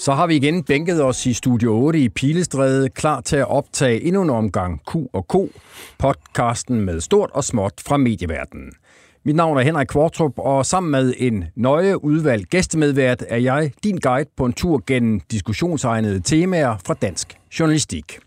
Så har vi igen bænket os i Studio 8 i Pilestræde, klar til at optage endnu en omgang Q&K, podcasten med stort og småt fra medieverdenen. Mit navn er Henrik Kvartrup, og sammen med en nøje udvalgt gæstemedvært er jeg din guide på en tur gennem diskussionsegnede temaer fra dansk journalistik.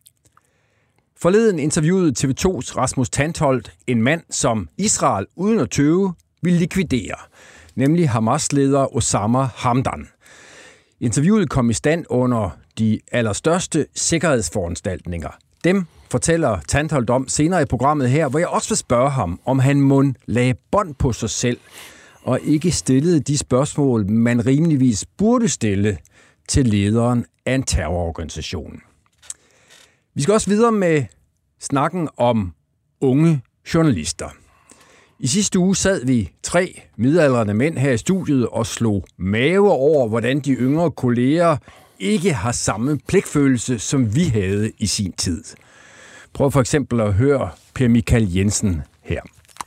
Forleden interviewede TV2's Rasmus Tantholdt en mand, som Israel uden at tøve ville likvidere, nemlig Hamas-leder Osama Hamdan. Interviewet kom i stand under de allerstørste sikkerhedsforanstaltninger. Dem fortæller Tantholdt om senere i programmet her, hvor jeg også vil spørge ham, om han må lagde bånd på sig selv, og ikke stillede de spørgsmål, man rimeligvis burde stille til lederen af en terrororganisation. Vi skal også videre med snakken om unge journalister. I sidste uge sad vi 3 midaldrende mænd her i studiet og slog mave over, hvordan de yngre kolleger ikke har samme pligtfølelse, som vi havde i sin tid. Prøv for eksempel at høre Per Michael Jensen her.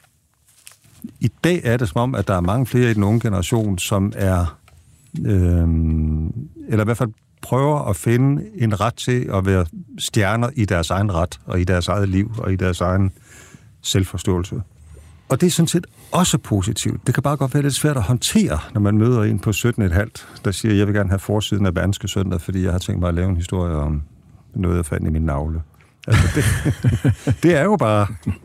I dag er det som om, at der er mange flere i den unge generation, som er, eller i hvert fald prøver at finde en ret til at være stjerner i deres egen ret, og i deres eget liv, og i deres egen selvforståelse. Og det er sådan set også positivt. Det kan bare godt være lidt svært at håndtere, når man møder en på 17,5, der siger, jeg vil gerne have forsiden af Berlingske Søndag, fordi jeg har tænkt mig at lave en historie om noget, jeg fandt i min navle. Altså det er jo bare...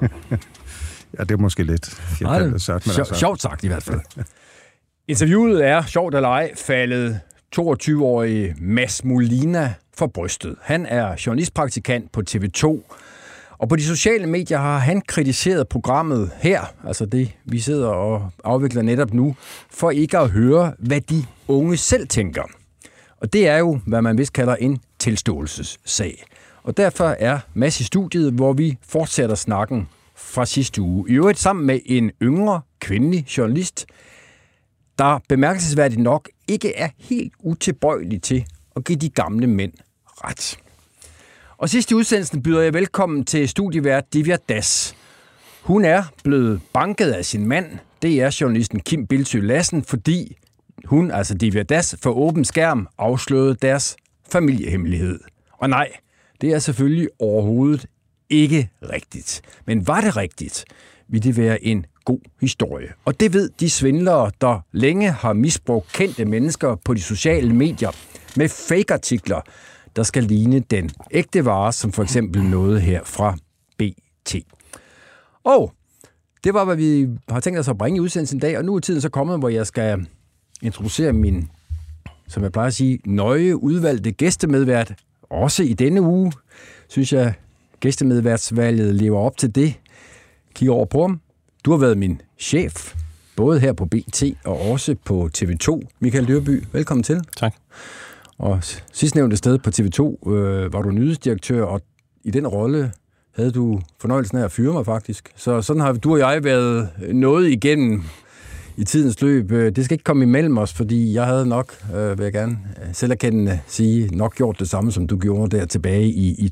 Ja, det er måske lidt sagt. Sjovt sagt i hvert fald. Interviewet er, sjovt eller ej, faldet 22-årige Mads Molina for brystet. Han er journalistpraktikant på TV2, og på de sociale medier har han kritiseret programmet her, altså det, vi sidder og afvikler netop nu, for ikke at høre, hvad de unge selv tænker. Og det er jo, hvad man vist kalder en tilståelsessag. Og derfor er Mads i studiet, hvor vi fortsætter snakken fra sidste uge. I øvrigt sammen med en yngre kvindelig journalist, der bemærkelsesværdigt nok ikke er helt utilbøjelig til at give de gamle mænd ret. Og sidst i udsendelsen byder jeg velkommen til studievært Divya Das. Hun er blevet banket af sin mand, det er journalisten Kim Bildsøe Lassen, fordi hun, altså Divya Das, for åben skærm afslørede deres familiehemmelighed. Og nej, det er selvfølgelig overhovedet ikke rigtigt. Men var det rigtigt, ville det være en god historie. Og det ved de svindlere, der længe har misbrugt kendte mennesker på de sociale medier med fake-artikler, der skal ligne den ægte vare, som for eksempel noget her fra BT. Og det var, hvad vi har tænkt os at bringe i udsendelsen i dag, og nu er tiden så kommet, hvor jeg skal introducere min, som jeg plejer at sige, nøje udvalgte gæstemedvært. Også i denne uge, synes jeg, gæstemedværtsvalget lever op til det. Kig over på ham. Du har været min chef, både her på BT og også på TV2. Michael Dyrby, velkommen til. Tak. Og sidstnævnte sted på TV2 var du nyhedsdirektør, og i den rolle havde du fornøjelsen af at fyre mig faktisk. Så sådan har du og jeg været noget igennem i tidens løb. Det skal ikke komme imellem os, fordi jeg havde nok, vil jeg gerne selverkendende sige, nok gjort det samme, som du gjorde der tilbage i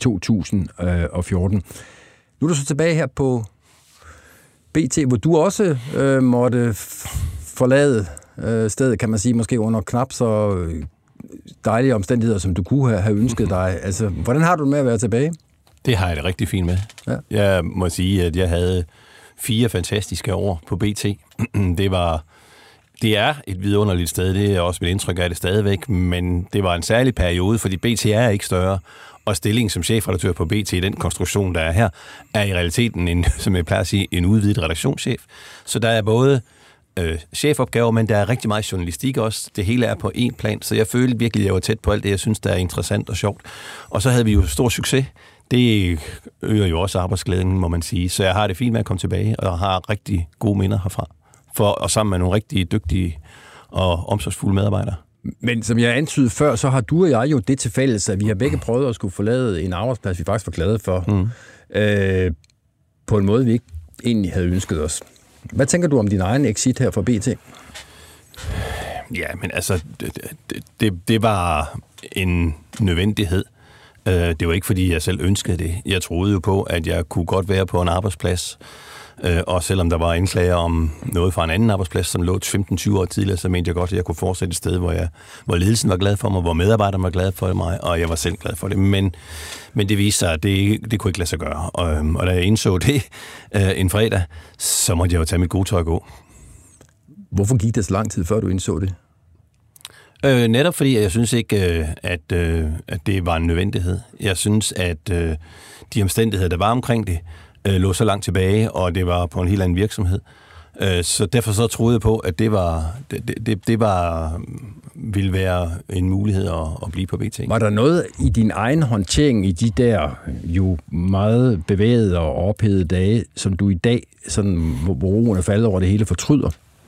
2014. Nu er du så tilbage her på BT, hvor du også måtte forlade stedet, kan man sige, måske under knap så dejlige omstændigheder, som du kunne have ønsket dig. Altså, hvordan har du det med at være tilbage? Det har jeg det rigtig fint med. Ja. Jeg må sige, at jeg havde 4 fantastiske år på BT. Det er et vidunderligt sted, det er også mit indtryk af det stadigvæk, men det var en særlig periode, fordi BT er ikke større, og stillingen som chefredaktør på BT, den konstruktion, der er her, er i realiteten, som jeg plejer at sige, en udvidet redaktionschef. Så der er både chefopgaver, men der er rigtig meget journalistik også. Det hele er på én plan, så jeg følte virkelig, at jeg var tæt på alt det, jeg synes, der er interessant og sjovt. Og så havde vi jo stor succes. Det øger jo også arbejdsglæden, må man sige. Så jeg har det fint med at komme tilbage, og har rigtig gode minder herfra. Og sammen med nogle rigtig dygtige og omsorgsfulde medarbejdere. Men som jeg antydede før, så har du og jeg jo det til fælles, at vi har begge prøvet at skulle forlade en arbejdsplads, vi faktisk var glade for, på en måde, vi ikke egentlig havde ønsket os. Hvad tænker du om din egen exit her fra BT? Ja, men altså, det var en nødvendighed. Det var ikke, fordi jeg selv ønskede det. Jeg troede jo på, at jeg kunne godt være på en arbejdsplads, Og selvom der var indklager om noget fra en anden arbejdsplads, som lå 15-20 år tidligere, så mente jeg godt, at jeg kunne fortsætte et sted, hvor ledelsen var glad for mig, hvor medarbejderne var glade for mig, og jeg var selv glad for det. Men det viste sig, at det kunne ikke lade sig gøre. Og da jeg indså det en fredag, så måtte jeg jo tage mit gode tøj og gå. Hvorfor gik det så lang tid, før du indså det? Netop fordi jeg synes ikke, at det var en nødvendighed. Jeg synes, at de omstændigheder, der var omkring det, lå så langt tilbage, og det var på en helt anden virksomhed. Så derfor så troede jeg på, at det ville være en mulighed at blive på BT. Var der noget i din egen håndtering i de der jo meget bevægede og ophedede dage, som du i dag, sådan, hvor roen er faldet over det hele, fortryder?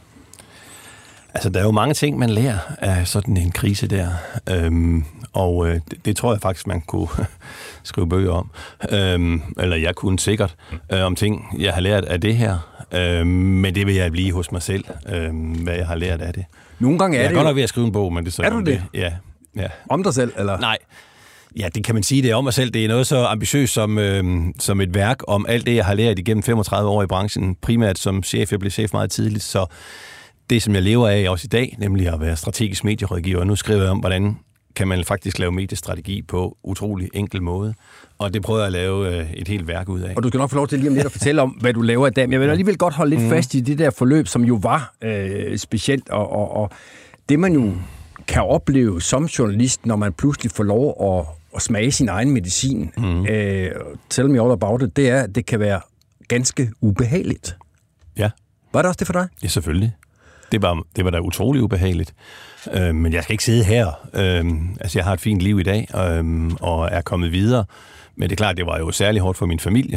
Altså, der er jo mange ting, man lærer af sådan en krise der, og det tror jeg faktisk, man kunne skrive bøger om. Eller jeg kunne sikkert om ting, jeg har lært af det her, men det vil jeg blive hos mig selv, hvad jeg har lært af det. Nogle gange er jeg det er godt nok ved at skrive en bog, men det er så... Er du det? Ja. Om dig selv, eller? Nej. Ja, det kan man sige, det er om mig selv. Det er noget så ambitiøst som et værk om alt det, jeg har lært igennem 35 år i branchen, primært som chef. Jeg blev chef meget tidligt, så det, som jeg lever af også i dag, nemlig at være strategisk medierådgiver. Nu skriver jeg om, hvordan kan man faktisk lave mediestrategi på utrolig enkel måde. Og det prøver jeg at lave et helt værk ud af. Og du skal nok få lov til lige om lidt at fortælle om, hvad du laver i dag. Men jeg vil alligevel godt holde lidt fast i det der forløb, som jo var specielt. Og det, man jo kan opleve som journalist, når man pludselig får lov at smage sin egen medicin, tell me all about it, det er, at det kan være ganske ubehageligt. Ja. Var det også det for dig? Ja, selvfølgelig. Det var da utrolig ubehageligt. Men jeg skal ikke sidde her. Altså, jeg har et fint liv i dag, og er kommet videre. Men det er klart, det var jo særlig hårdt for min familie.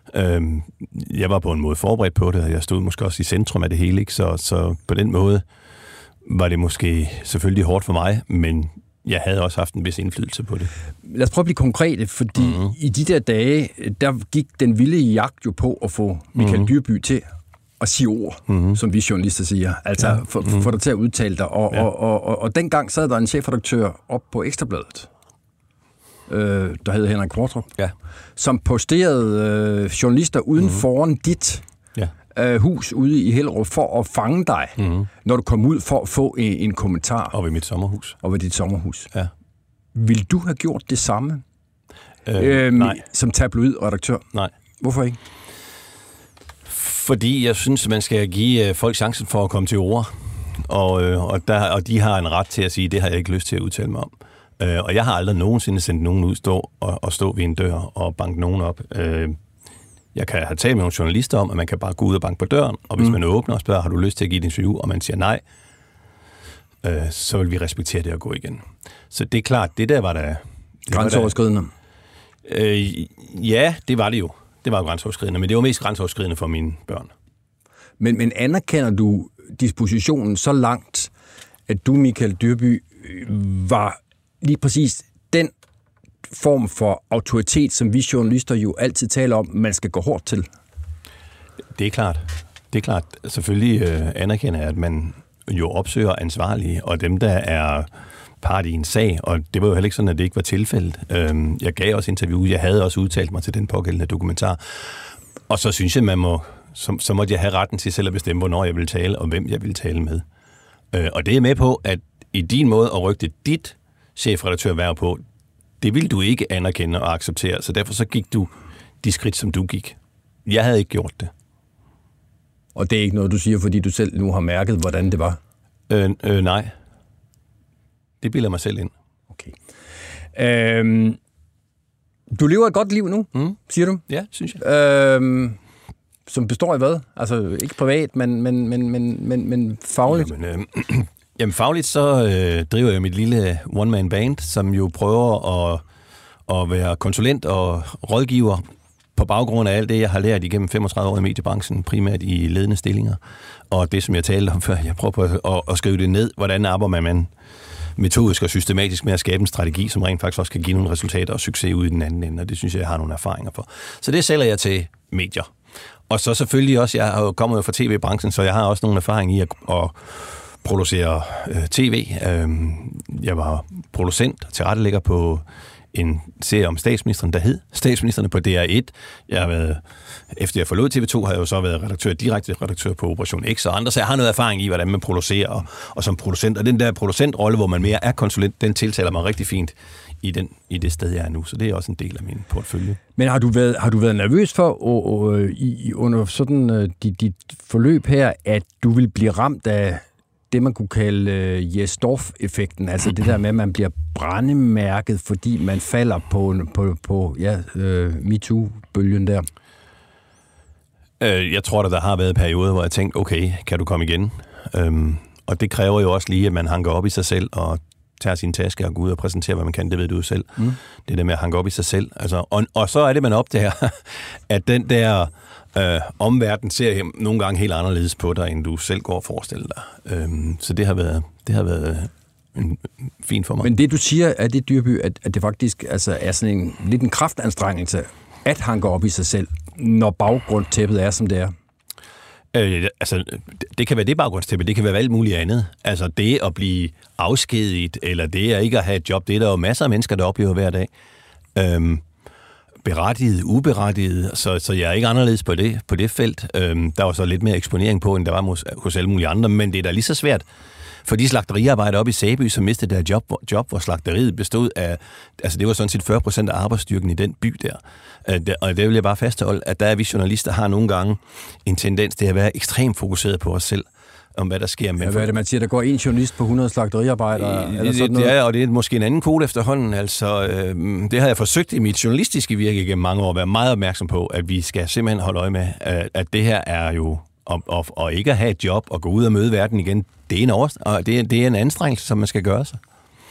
Jeg var på en måde forberedt på det, og jeg stod måske også i centrum af det hele, ikke? Så på den måde var det måske selvfølgelig hårdt for mig, men jeg havde også haft en vis indflydelse på det. Lad os prøve at blive konkrete, fordi i de der dage, der gik den vilde jagt jo på at få Michael Dyrby til at sige ord, som vi journalister siger. Altså få dig til at udtale dig. Og dengang sad der en chefredaktør op på Ekstrabladet, der hed Henrik Kvartrup, som posterede journalister uden foran dit hus ude i Hellerup for at fange dig, når du kom ud for at få en kommentar. Og ved mit sommerhus. Og ved dit sommerhus. Ja. Vil du have gjort det samme nej. Som tabloidredaktør? Nej. Hvorfor ikke? Fordi jeg synes, man skal give folk chancen for at komme til ord. Og de har en ret til at sige, det har jeg ikke lyst til at udtale mig om. Og jeg har aldrig nogensinde sendt nogen ud stå ved en dør og banke nogen op. Jeg kan have talt med nogle journalister om, at man kan bare gå ud og banke på døren, og hvis man åbner og spørger, har du lyst til at give et interview, og man siger nej, så vil vi respektere det og gå igen. Så det er klart, det der var der... Grænseoverskridende? Ja, det var det jo. Det var jo grænseoverskridende, men det var mest grænseoverskridende for mine børn. Men anerkender du dispositionen så langt, at du, Michael Dyrby, var lige præcis den form for autoritet, som vi journalister jo altid taler om, man skal gå hårdt til? Det er klart. Det er klart. Selvfølgelig anerkender jeg, at man jo opsøger ansvarlige, og dem, der er part i en sag, og det var jo heller ikke sådan, at det ikke var tilfældet. Jeg gav også interview, jeg havde også udtalt mig til den pågældende dokumentar, og så synes jeg, så måtte jeg have retten til selv at bestemme, hvornår jeg ville tale, og hvem jeg ville tale med. Og det er med på, at i din måde at rykke dit chefredaktørværv på, det ville du ikke anerkende og acceptere, så derfor så gik du de skridt, som du gik. Jeg havde ikke gjort det. Og det er ikke noget, du siger, fordi du selv nu har mærket, hvordan det var? Nej. Det bilder mig selv ind. Okay. Du lever et godt liv nu, siger du? Ja, synes jeg. Som består af hvad? Altså ikke privat, men fagligt? Jamen fagligt så driver jeg mit lille one-man band, som jo prøver at være konsulent og rådgiver på baggrund af alt det, jeg har lært igennem 35 år i mediebranchen, primært i ledende stillinger. Og det, som jeg talte om før, jeg prøver på at skrive det ned, hvordan arbejder man metodisk og systematisk med at skabe en strategi, som rent faktisk også kan give nogle resultater og succes ud i den anden ende, og det synes jeg har nogle erfaringer for. Så det sælger jeg til medier. Og så selvfølgelig også, jeg kommer jo fra tv-branchen, så jeg har også nogle erfaring i at producere tv. Jeg var producent og tilrettelægger på en serie om statsministeren, der hed Statsministerne på DR1. Efter jeg forlod TV2, har jeg jo så været direkte redaktør på Operation X og andre, så jeg har noget erfaring i, hvordan man producerer og som producent. Og den der producentrolle, hvor man mere er konsulent, den tiltaler mig rigtig fint i det sted, jeg er nu. Så det er også en del af min portfølje. Men har du været nervøs for under sådan dit forløb her, at du vil blive ramt af det, man kunne kalde Jes Dorf-effekten, altså det der med, at man bliver brændemærket, fordi man falder på MeToo-bølgen der? Jeg tror, der har været perioder, hvor jeg tænkte, okay, kan du komme igen? Og det kræver jo også lige, at man hanker op i sig selv og tager sin taske og går ud og præsenterer, hvad man kan. Det ved du selv. Det der med at hanke op i sig selv. Altså, og så er det, man opdager, at den der omverden ser nogle gange helt anderledes på dig, end du selv går og forestiller dig. Så det har været en fin for mig. Men det, du siger, er det, Dyrby, at det faktisk altså, er sådan lidt en kraftanstrengelse at hanke op i sig selv, når baggrundstæppet er, som det er? Det kan være det baggrundstæppe, det kan være alt muligt andet. Altså det at blive afskediget, eller det at ikke at have et job, det er der jo masser af mennesker, der oplever hver dag. Berettiget, uberettiget, så jeg er ikke anderledes på det felt. Der var så lidt mere eksponering på, end der var hos alle mulige andre, men det er da lige så svært for de slagteriarbejdere oppe i Sæby, som mistede deres job, hvor slagteriet bestod af, altså det var sådan set 40% af arbejdsstyrken i den by der. Og det vil jeg bare fastholde, at der er vi journalister har nogle gange en tendens til at være ekstremt fokuseret på os selv, om hvad der sker. Men hvad er det, man siger? Der går en journalist på 100 slagteriarbejdere? Ja, og det er måske en anden kode efterhånden. Altså, det har jeg forsøgt i mit journalistiske virke gennem mange år at være meget opmærksom på, at vi skal simpelthen holde øje med, at det her er jo og ikke at have et job og gå ud og møde verden igen, det er en anstrengelse, som man skal gøre sig.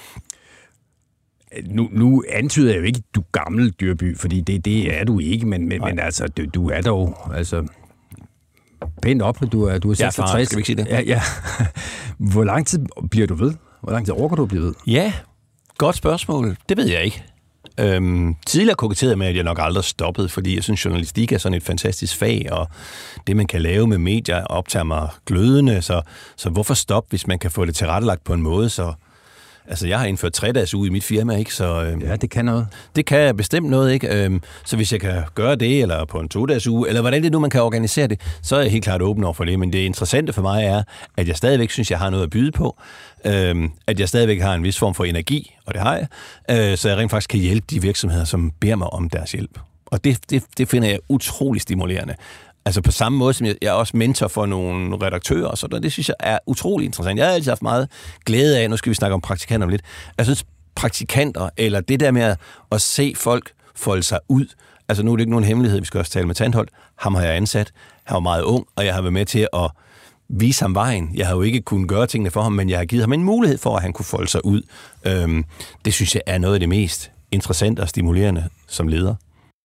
Nu antyder jeg jo ikke, at du er gammel, Dyrby, fordi det er du ikke, men altså, du er dog altså, pænt op, du er 66. Far, skal vi ikke sige det? Ja. Hvor lang tid bliver du ved? Hvor lang tid overgår du at blive ved? Ja, godt spørgsmål. Det ved jeg ikke. Tidligere koketterede med, at jeg nok aldrig stoppede, fordi jeg synes, journalistik er sådan et fantastisk fag, og det, man kan lave med medier, optager mig glødende, så hvorfor stoppe, hvis man kan få det tilrettelagt på en måde, så altså, jeg har indført 3-dages uge i mit firma, ikke? Så, ja, det kan noget. Det kan bestemt noget, ikke? Så hvis jeg kan gøre det, eller på en 2-dages uge, eller hvordan det nu, man kan organisere det, så er jeg helt klart åben over for det. Men det interessante for mig er, at jeg stadigvæk synes, jeg har noget at byde på. At jeg stadigvæk har en vis form for energi, og det har jeg. Så jeg rent faktisk kan hjælpe de virksomheder, som beder mig om deres hjælp. Og det finder jeg utrolig stimulerende. Altså på samme måde, som jeg er også mentor for nogle redaktører og sådan, det synes jeg er utrolig interessant. Jeg har altid haft meget glæde af, nu skal vi snakke om praktikanter om lidt, jeg synes praktikanter, eller det der med at se folk folde sig ud, altså nu er det ikke nogen hemmelighed, vi skal også tale med Tandholt, ham har jeg ansat, han var meget ung, og jeg har været med til at vise ham vejen. Jeg har jo ikke kunnet gøre tingene for ham, men jeg har givet ham en mulighed for, at han kunne folde sig ud. Det synes jeg er noget af det mest interessante og stimulerende som leder.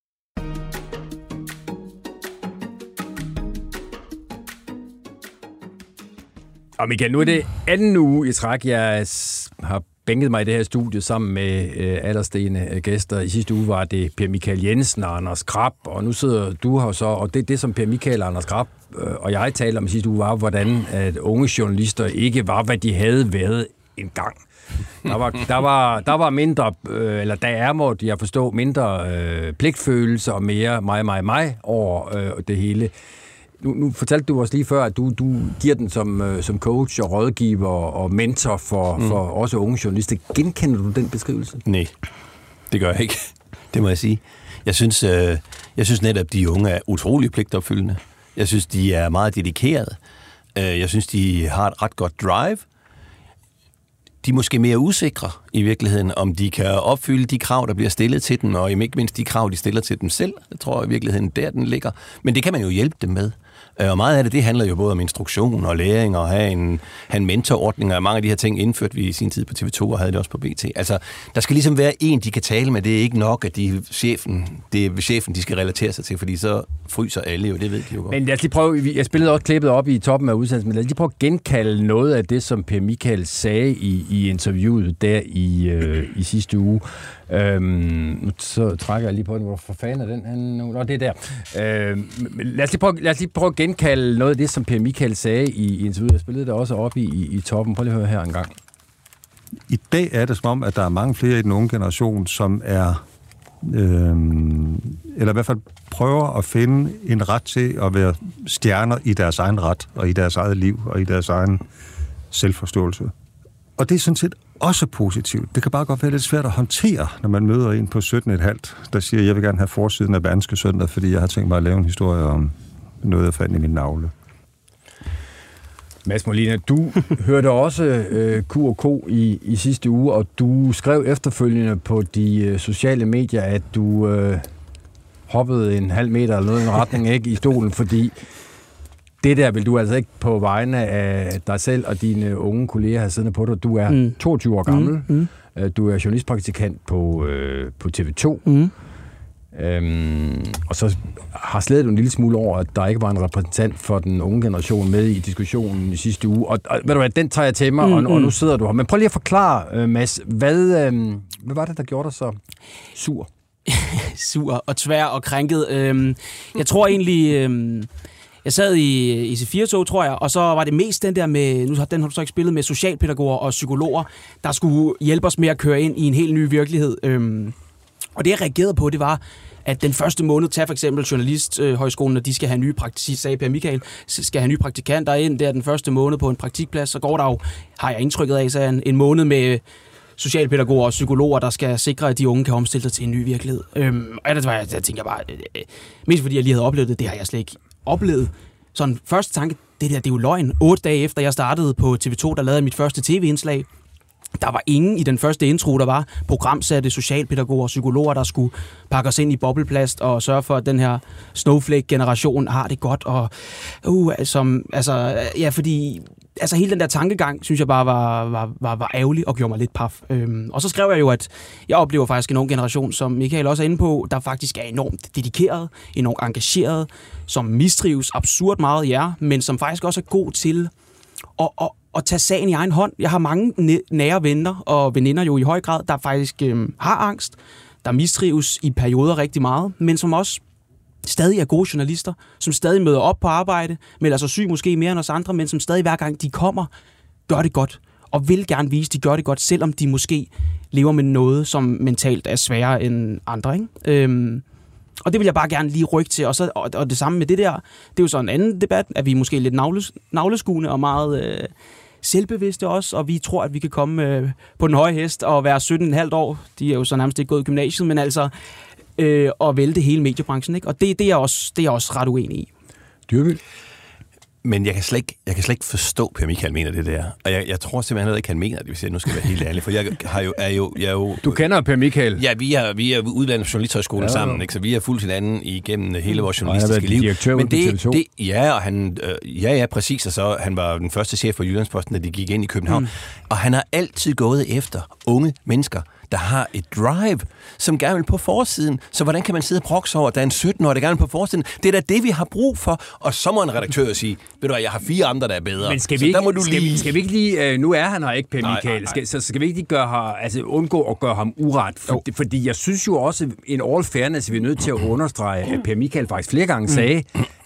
Og Michael, nu er det anden uge i træk, jeg har bænket mig i det her studie sammen med alderstene gæster. I sidste uge var det Per Michael Jensen og Anders Krab, og nu sidder du her så, og det som Per Michael, Anders Krab og jeg talte om i sidste uge, var, hvordan at unge journalister ikke var, hvad de havde været engang. Der var mindre, eller der er, må jeg forstå, mindre pligtfølelse og mere mig over det hele. Nu fortalte du os lige før, at du giver den som coach og rådgiver og mentor for også unge journalister. Genkender du den beskrivelse? Nej, det gør jeg ikke. Det må jeg sige. Jeg synes netop, at de unge er utrolig pligtopfyldende. Jeg synes, de er meget dedikerede. Jeg synes, de har et ret godt drive. De er måske mere usikre i virkeligheden, om de kan opfylde de krav, der bliver stillet til dem, og ikke mindst de krav, de stiller til dem selv. Jeg tror i virkeligheden, der den ligger. Men det kan man jo hjælpe dem med. Og meget af det handler jo både om instruktion og læring, og have en mentorordning, og mange af de her ting indførte vi i sin tid på TV2, og havde det også på BT. Altså, der skal ligesom være en, de kan tale med. Det er ikke nok, at det er chefen, de skal relatere sig til, fordi så fryser alle jo, det ved de jo godt. Men lad os lige prøve, jeg spillede også klippet op i toppen af udsendelsen, men lad os lige prøve at genkalde noget af det, som Per Michael sagde i interviewet der i sidste uge. Nu så trækker jeg lige på den, hvor for fanden er den? Nå, det er der. Lad os lige prøve at genkalde noget af det, som Per Michael sagde i interviewet. Jeg spillede det også op i toppen. Prøv lige at høre her en gang. I dag er det som om, at der er mange flere i den unge generation, som er, eller i hvert fald prøver at finde en ret til at være stjerner i deres egen ret, og i deres eget liv, og i deres egen selvforståelse. Og det er sådan set også positivt. Det kan bare godt være lidt svært at håndtere, når man møder en på 17,5, der siger, jeg vil gerne have forsiden af Berlingske Søndag, fordi jeg har tænkt mig at lave en historie om noget, der fandt i min navle. Mads Molina, du hørte også Q&K i sidste uge, og du skrev efterfølgende på de sociale medier, at du hoppede en halv meter eller noget i en retning ikke, i stolen, fordi det der vil du altså ikke på vegne af dig selv og dine unge kolleger have siddende på dig. Du er 22 år gammel. Du er journalistpraktikant på TV2. Og så har slædet du en lille smule over, at der ikke var en repræsentant for den unge generation med i diskussionen i sidste uge. Og ved du hvad, den tager jeg til mig, og nu sidder du her. Men prøv lige at forklare, Mads, hvad var det, der gjorde dig så sur? Sur og tvær og krænket. Jeg tror egentlig... Jeg sad i C4-tog, tror jeg, og så var det mest den der med, den har du så ikke spillet med, socialpædagoger og psykologer, der skulle hjælpe os med at køre ind i en helt ny virkelighed. Og det, jeg reagerede på, det var, at den første måned, tag for eksempel Journalisthøjskolen, når de skal have nye sagde Per Michael, skal have nye praktikanter ind, der den første måned på en praktikplads, så går der jo, har jeg indtrykket af, så en måned med socialpædagoger og psykologer, der skal sikre, at de unge kan omstille sig til en ny virkelighed. Og der tænker jeg bare, mest fordi jeg lige havde oplevet det har jeg slet ikke oplevet. Sådan første tanke, det er jo løgn. 8 dage efter jeg startede på TV2, der lavede mit første tv-indslag, der var ingen i den første intro, der var programsatte socialpædagoger og psykologer, der skulle pakke os ind i bobleplast og sørge for, at den her snowflake-generation har det godt. Og fordi hele den der tankegang, synes jeg bare var ærgerlig og gjorde mig lidt paf. Og så skrev jeg jo, at jeg oplever faktisk en ung generation, som Michael også er inde på, der faktisk er enormt dedikeret, enormt engageret, som mistrives absurd meget, men som faktisk også er god til at tage sagen i egen hånd. Jeg har mange nære venner og veninder jo i høj grad, der faktisk har angst, der mistrives i perioder rigtig meget, men som også stadig er gode journalister, som stadig møder op på arbejde, melder sig syg måske mere end os andre, men som stadig hver gang de kommer, gør det godt, og vil gerne vise, de gør det godt, selvom de måske lever med noget, som mentalt er sværere end andre. Ikke? Og det vil jeg bare gerne lige rykke til. Og det samme med det der, det er jo så en anden debat, at vi er måske lidt navleskuende og meget selvbevidste også, og vi tror, at vi kan komme på den høje hest og være 17,5 år. De er jo så nærmest ikke gået i gymnasiet, men altså og vælte hele mediebranchen. Ikke? Og det er jeg også ret uenig i. Dyrby? Men jeg kan slet ikke forstå, Per Michael mener det der. Og jeg tror simpelthen heller ikke, han mener det, hvis jeg nu skal være helt ærlig. For jeg er jo... Du kender Per Michael? Ja, vi er uddannet Journalisthøjskolen sammen, ikke? Så vi har fulgt hinanden igennem hele vores journalistiske liv. Men det ja, og han... Ja, præcis. Og så han var den første chef for Jyllandsposten, da de gik ind i København. Og han har altid gået efter unge mennesker, der har et drive, som gerne vil på forsiden. Så hvordan kan man sidde og brokse over, at der er en 17-årig, der gerne vil på forsiden? Det er da det, vi har brug for. Og så må en redaktør sige, ved du hvad, jeg har 4 andre, der er bedre. Men skal vi ikke lige... Nu er han her ikke, Per Michael. Nej. Så skal vi ikke lige undgå at gøre ham uret? Fordi jeg synes jo også, en all fairness, vi er nødt til at understrege, at Per Michael faktisk flere gange sagde,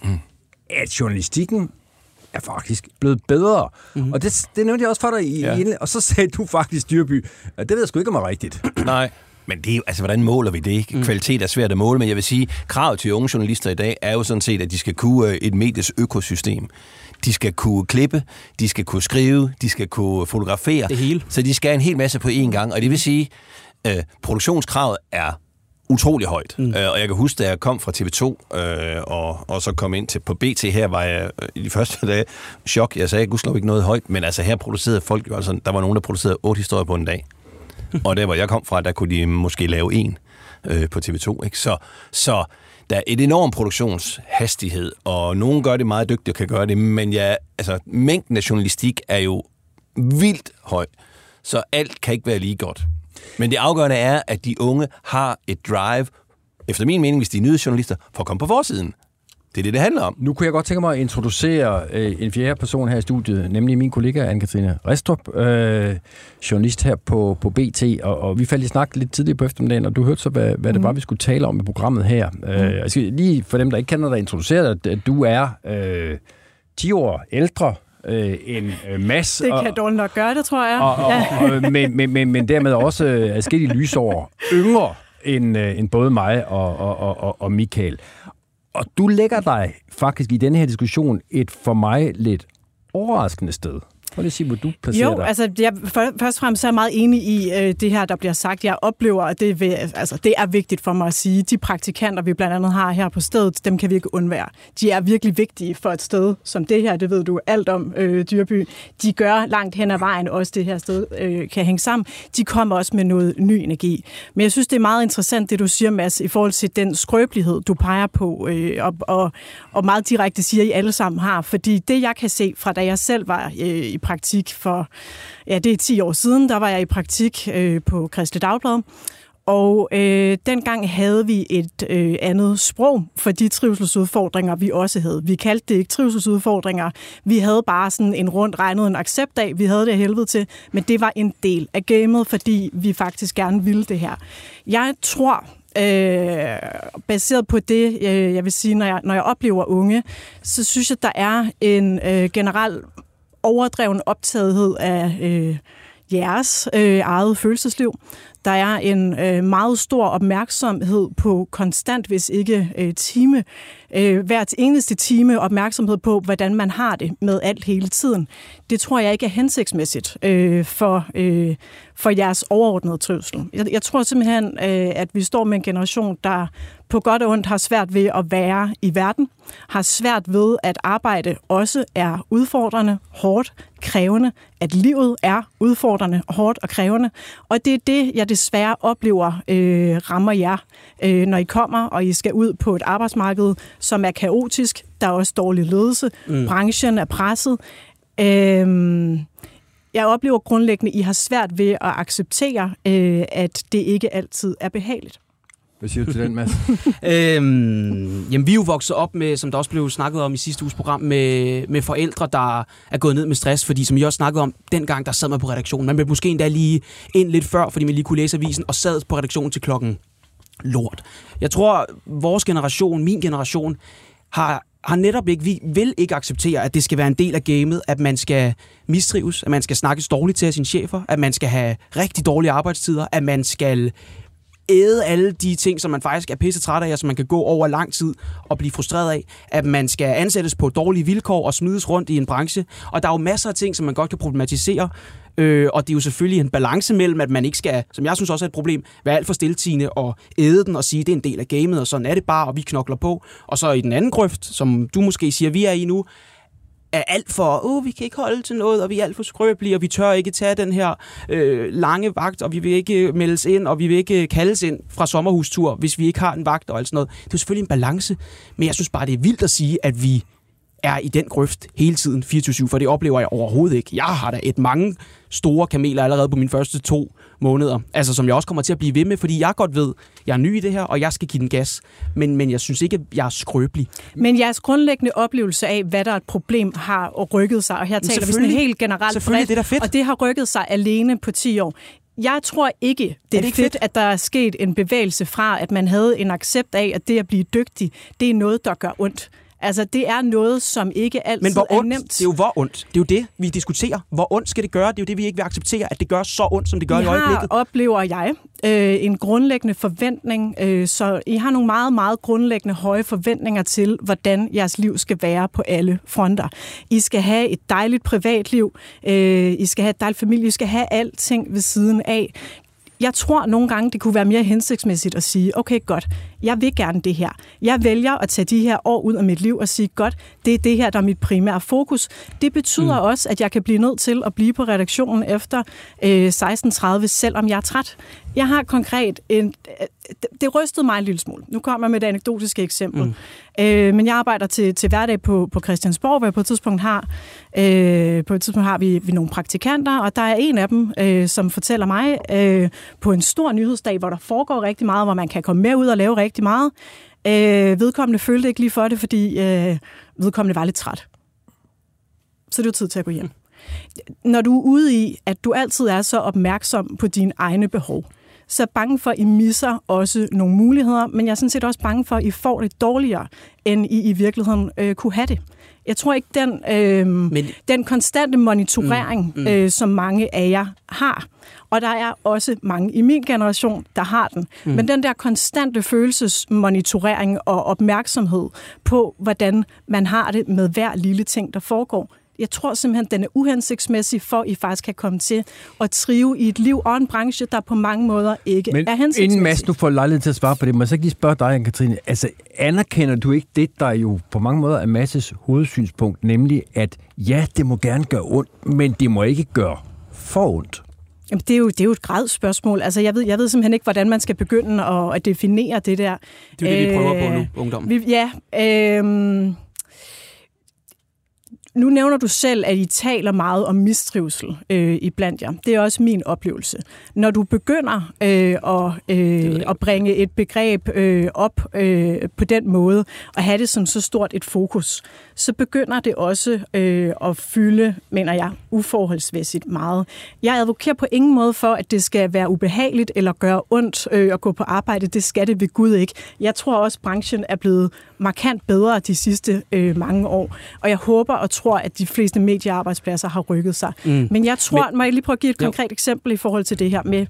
at journalistikken er faktisk blevet bedre. Og det nævnte jeg også for dig og så sagde du faktisk, Dyrby, at det ved jeg sgu ikke om er rigtigt. Nej, men det er jo, hvordan måler vi det? Kvalitet er svært at måle, men jeg vil sige, kravet til unge journalister i dag er jo sådan set, at de skal kunne et medies økosystem. De skal kunne klippe, de skal kunne skrive, de skal kunne fotografere. Det hele. Så de skal en hel masse på én gang, og det vil sige, produktionskravet er utrolig højt. Og jeg kan huske, da jeg kom fra TV2, og så kom ind på BT, her var jeg i de første dage chok. Jeg sagde, gudskelov ikke noget højt, men altså her producerede folk jo, der var nogen, der producerede 8 historier på en dag. Og der, hvor jeg kom fra, der kunne de måske lave 1 på TV2. Ikke? Så der er et enorm produktionshastighed, og nogen gør det meget dygtigt og kan gøre det, men mængden af journalistik er jo vildt høj, så alt kan ikke være lige godt. Men det afgørende er, at de unge har et drive, efter min mening, hvis de er nyhedsjournalister, for at komme på forsiden. Det er det handler om. Nu kunne jeg godt tænke mig at introducere en fjerde person her i studiet, nemlig min kollega Anne-Katrine Restrup, journalist her på BT, og vi faldt i snak lidt tidligere på eftermiddagen, og du hørte så, hvad det var, vi skulle tale om i programmet her. Jeg skal lige for dem, der ikke kender dig, introducere dig, at du er 10 år ældre en masse. Det kan dårligt nok gøre det, tror jeg. Men dermed også adskillige lysår yngre end både mig og Michael. Og du lægger dig faktisk i denne her diskussion et for mig lidt overraskende sted. Prøv lige at sige, hvor du placerer dig. Jo, altså først og fremmest er jeg meget enig i det her, der bliver sagt. Jeg oplever, at det er vigtigt for mig at sige. De praktikanter, vi blandt andet har her på stedet, dem kan vi ikke undvære. De er virkelig vigtige for et sted som det her. Det ved du alt om, Dyrby. De gør langt hen ad vejen også, det her sted kan hænge sammen. De kommer også med noget ny energi. Men jeg synes, det er meget interessant, det du siger, Mads, i forhold til den skrøbelighed, du peger på, og meget direkte siger, I alle sammen har. Fordi det, jeg kan se fra da jeg selv var i praktik for, det er 10 år siden, der var jeg i praktik på Kristeligt Dagblad, og dengang havde vi et andet sprog for de trivselsudfordringer, vi også havde. Vi kaldte det ikke trivselsudfordringer, vi havde bare sådan en rundt regnet en accept af, vi havde det helvede til, men det var en del af gamet, fordi vi faktisk gerne ville det her. Jeg tror, baseret på det, jeg vil sige, når jeg oplever unge, så synes jeg, der er en generel overdreven optagethed af jeres eget følelsesliv. Der er en meget stor opmærksomhed på konstant, hvis ikke time, hvert eneste time opmærksomhed på, hvordan man har det med alt hele tiden. Det tror jeg ikke er hensigtsmæssigt for jeres overordnede trivsel. Jeg tror simpelthen, at vi står med en generation, der på godt og ondt har svært ved at være i verden, har svært ved, at arbejde også er udfordrende, hårdt, krævende, at livet er udfordrende, hårdt og krævende. Og det er det, jeg desværre oplever rammer jer, når I kommer, og I skal ud på et arbejdsmarked, som er kaotisk. Der er også dårlig ledelse. Branchen er presset. Jeg oplever grundlæggende, at I har svært ved at acceptere, at det ikke altid er behageligt. Hvad siger du til den, Mads? Jamen, vi er jo vokset op med, som der også blev snakket om i sidste uges program, med forældre, der er gået ned med stress, fordi som I også snakkede om, dengang der sad man på redaktionen. Man blev måske endda lige ind lidt før, fordi man lige kunne læse avisen, og sad på redaktionen til klokken lort. Jeg tror, vores generation, min generation, har netop ikke, vi vil ikke acceptere, at det skal være en del af gamet, at man skal mistrives, at man skal snakkes dårligt til af sine chefer, at man skal have rigtig dårlige arbejdstider, at man skal æde alle de ting, som man faktisk er pisse træt af, og som man kan gå over lang tid og blive frustreret af, at man skal ansættes på dårlige vilkår og smides rundt i en branche. Og der er jo masser af ting, som man godt kan problematisere, og det er jo selvfølgelig en balance mellem, at man ikke skal, som jeg synes også er et problem, være alt for stiltiende og æde den og sige, det er en del af gamet, og sådan er det bare, og vi knokler på. Og så i den anden grøft, som du måske siger, vi er i nu, er alt for, vi kan ikke holde til noget, og vi er alt for skrøbelige, og vi tør ikke tage den her lange vagt, og vi vil ikke meldes ind, og vi vil ikke kaldes ind fra sommerhustur, hvis vi ikke har en vagt og alt sådan noget. Det er jo selvfølgelig en balance, men jeg synes bare, det er vildt at sige, at vi er i den grøft hele tiden 24/7, for det oplever jeg overhovedet ikke. Jeg har da mange store kameler allerede på mine første 2 måneder, altså som jeg også kommer til at blive ved med, fordi jeg godt ved, jeg er ny i det her, og jeg skal give den gas, men jeg synes ikke, at jeg er skrøbelig. Men jeres grundlæggende oplevelse af, hvad der er et problem, har rykket sig, og her taler vi sådan helt generelt bredt, det er fedt. Og det har rykket sig alene på 10 år. Jeg tror ikke, det er fedt, at der er sket en bevægelse fra, at man havde en accept af, at det at blive dygtig, det er noget, der gør ondt. Altså, det er noget, som ikke altid er nemt. Det er jo hvor ondt. Det er jo det, vi diskuterer. Hvor ondt skal det gøre? Det er jo det, vi ikke vil acceptere, at det gør så ondt, som det gør i øjeblikket. Her oplever jeg en grundlæggende forventning. Så I har nogle meget, meget grundlæggende høje forventninger til, hvordan jeres liv skal være på alle fronter. I skal have et dejligt privatliv. I skal have et dejligt familie. I skal have alting ved siden af. Jeg tror nogle gange, det kunne være mere hensigtsmæssigt at sige, okay, godt, jeg vil gerne det her. Jeg vælger at tage de her år ud af mit liv og sige, godt, det er det her, der er mit primære fokus. Det betyder også, at jeg kan blive nødt til at blive på redaktionen efter 16:30, selvom jeg er træt. Jeg har konkret det rystede mig en lille smule. Nu kommer jeg med et anekdotisk eksempel. Men jeg arbejder til hverdag på Christiansborg, hvor på et tidspunkt har vi nogle praktikanter, og der er en af dem, som fortæller mig på en stor nyhedsdag, hvor der foregår rigtig meget, hvor man kan komme med ud og lave rigtig meget. Vedkommende følte ikke lige for det, fordi vedkommende var lidt træt. Så det er tid til at gå hjem. Når du er ude i, at du altid er så opmærksom på dine egne behov, så er bange for, at I misser også nogle muligheder, men jeg er sådan set også bange for, at I får det dårligere, end I virkeligheden kunne have det. Jeg tror ikke, den konstante monitorering, som mange af jer har, og der er også mange i min generation, der har den. Men den der konstante følelsesmonitorering og opmærksomhed på, hvordan man har det med hver lille ting, der foregår, jeg tror simpelthen, den er uhensigtsmæssig for, at I faktisk kan komme til at trive i et liv og en branche, der på mange måder ikke er hensigtsmæssig. Inden Mads, nu får lejlighed til at svare på det, må jeg så ikke lige spørge dig, Anne-Katrine. Altså, anerkender du ikke det, der jo på mange måder er Mads' hovedsynspunkt, nemlig at ja, det må gerne gøre ondt, men det må ikke gøre for ondt? Jamen, det er jo et gradsspørgsmål. Altså, jeg ved simpelthen ikke, hvordan man skal begynde at definere det der. Det er det, vi prøver på nu, ungdommen. Nu nævner du selv, at I taler meget om mistrivsel iblandt jer. Det er også min oplevelse. Når du begynder at bringe et begreb op på den måde, og have det som så stort et fokus, så begynder det også at fylde, mener jeg, uforholdsmæssigt meget. Jeg advokerer på ingen måde for, at det skal være ubehageligt eller gøre ondt at gå på arbejde. Det skal det ved Gud ikke. Jeg tror også, at branchen er blevet markant bedre de sidste mange år, og jeg håber og tror, at de fleste mediearbejdspladser har rykket sig. Men jeg tror, må jeg lige prøve at give et konkret eksempel i forhold til det her med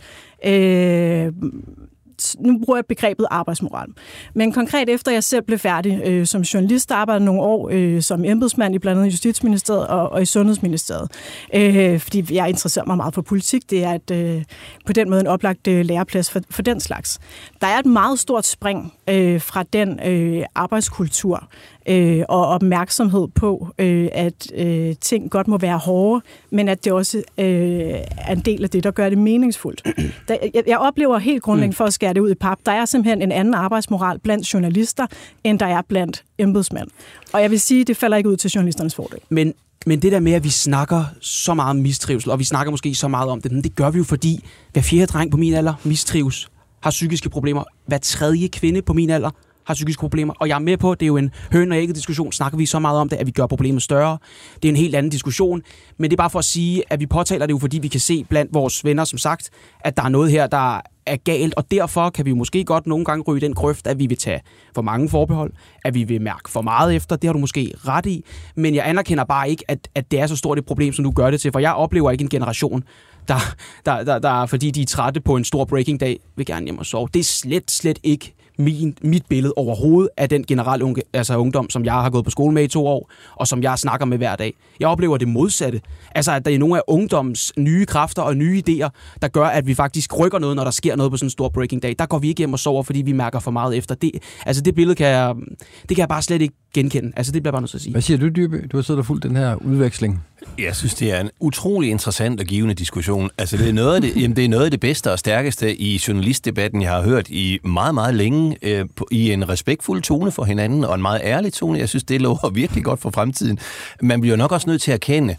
nu bruger jeg begrebet arbejdsmoral. Men konkret efter jeg selv blev færdig som journalist, arbejdede nogle år som embedsmand i blandt andet Justitsministeriet og i Sundhedsministeriet. Fordi jeg interesserer mig meget for politik. Det er på den måde en oplagt læreplads for den slags. Der er et meget stort spring fra den arbejdskultur og opmærksomhed på, at ting godt må være hårde, men at det også er en del af det, der gør det meningsfuldt. Jeg oplever helt grundlæggende, for at skære det ud i pap, der er simpelthen en anden arbejdsmoral blandt journalister, end der er blandt embedsmænd. Og jeg vil sige, at det falder ikke ud til journalisternes fordel. Men det der med, at vi snakker så meget om mistrivsel, og vi snakker måske så meget om det, det gør vi jo, fordi hver fjerde dreng på min alder mistrives, har psykiske problemer. Hver tredje kvinde på min alder har psykiske problemer. Og jeg er med på, at det er jo en høne og ægget diskussion. Snakker vi så meget om det, at vi gør problemet større? Det er en helt anden diskussion. Men det er bare for at sige, at vi påtaler det jo, fordi vi kan se blandt vores venner, som sagt, at der er noget her, der er galt. Og derfor kan vi jo måske godt nogle gange ryge den grøft, at vi vil tage for mange forbehold, at vi vil mærke for meget efter. Det har du måske ret i. Men jeg anerkender bare ikke, at det er så stort et problem, som du gør det til. For jeg oplever ikke en generation, der fordi de er trætte på en stor breaking dag, vil gerne hjem og sove. Det er slet ikke mit billede overhovedet af den generelle ungdom, som jeg har gået på skole med i 2 år, og som jeg snakker med hver dag. Jeg oplever det modsatte. Altså, at der er nogle af ungdoms nye kræfter og nye idéer, der gør, at vi faktisk rykker noget, når der sker noget på sådan en stor breaking day. Der går vi ikke hjem og sover, fordi vi mærker for meget efter. Det billede kan jeg bare slet ikke genkende. Altså, det bliver bare nødt til at sige. Hvad siger du, Dyrby? Du har siddet og fulgt den her udveksling. Jeg synes, det er en utrolig interessant og givende diskussion. Altså, det er noget af det bedste og stærkeste i journalistdebatten, jeg har hørt i meget, meget længe, i en respektfuld tone for hinanden, og en meget ærlig tone. Jeg synes, det lover virkelig godt for fremtiden. Man bliver nok også nødt til at erkende,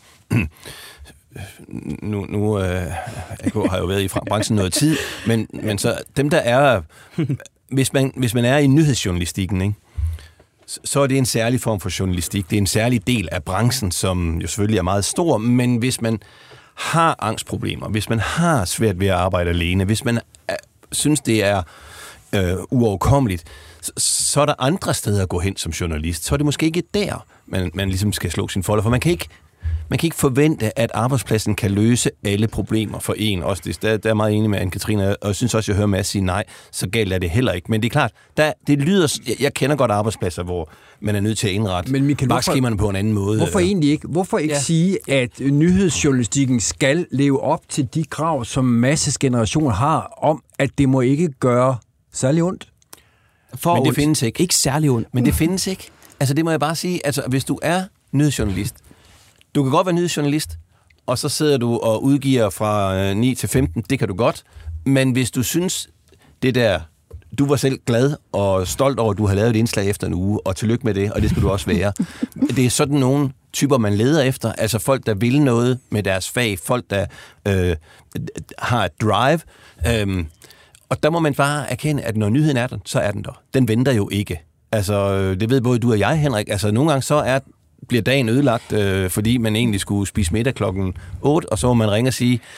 nu har jeg jo været i branchen noget tid, men så dem, der er, hvis man er i nyhedsjournalistikken, ikke? Så er det en særlig form for journalistik. Det er en særlig del af branchen, som jo selvfølgelig er meget stor, men hvis man har angstproblemer, hvis man har svært ved at arbejde alene, hvis man synes, det er uoverkommeligt, så er der andre steder at gå hen som journalist. Så er det måske ikke der, man ligesom skal slå sin folder, for man kan ikke forvente, at arbejdspladsen kan løse alle problemer for en. Også der er meget enig med Anne-Katrine, og jeg synes også, jeg hører Mads sige nej, så galt er det heller ikke. Men det er klart, det lyder, jeg kender godt arbejdspladser, hvor man er nødt til at indrette vagtskemaerne på en anden måde. Hvorfor egentlig ikke? Hvorfor ikke sige, at nyhedsjournalistikken skal leve op til de krav, som Masses generation har om, at det må ikke gøre særlig ondt? Men det findes ikke. Ikke særlig ondt. Men det findes ikke. Altså det må jeg bare sige, altså hvis du er nyhedsjournalist, du kan godt være nyhedsjournalist, og så sidder du og udgiver fra 9 til 15, det kan du godt. Men hvis du synes, det der, du var selv glad og stolt over, at du har lavet et indslag efter en uge, og tillykke med det, og det skal du også være. Det er sådan nogle typer, man leder efter. Altså folk, der vil noget med deres fag, folk, der har et drive. Og der må man bare erkende, at når nyheden er der, så er den der. Den venter jo ikke. Altså, det ved både du og jeg, Henrik. Altså, nogle gange så bliver dagen ødelagt, fordi man egentlig skulle spise middag klokken 8, og så må man ringe og sige,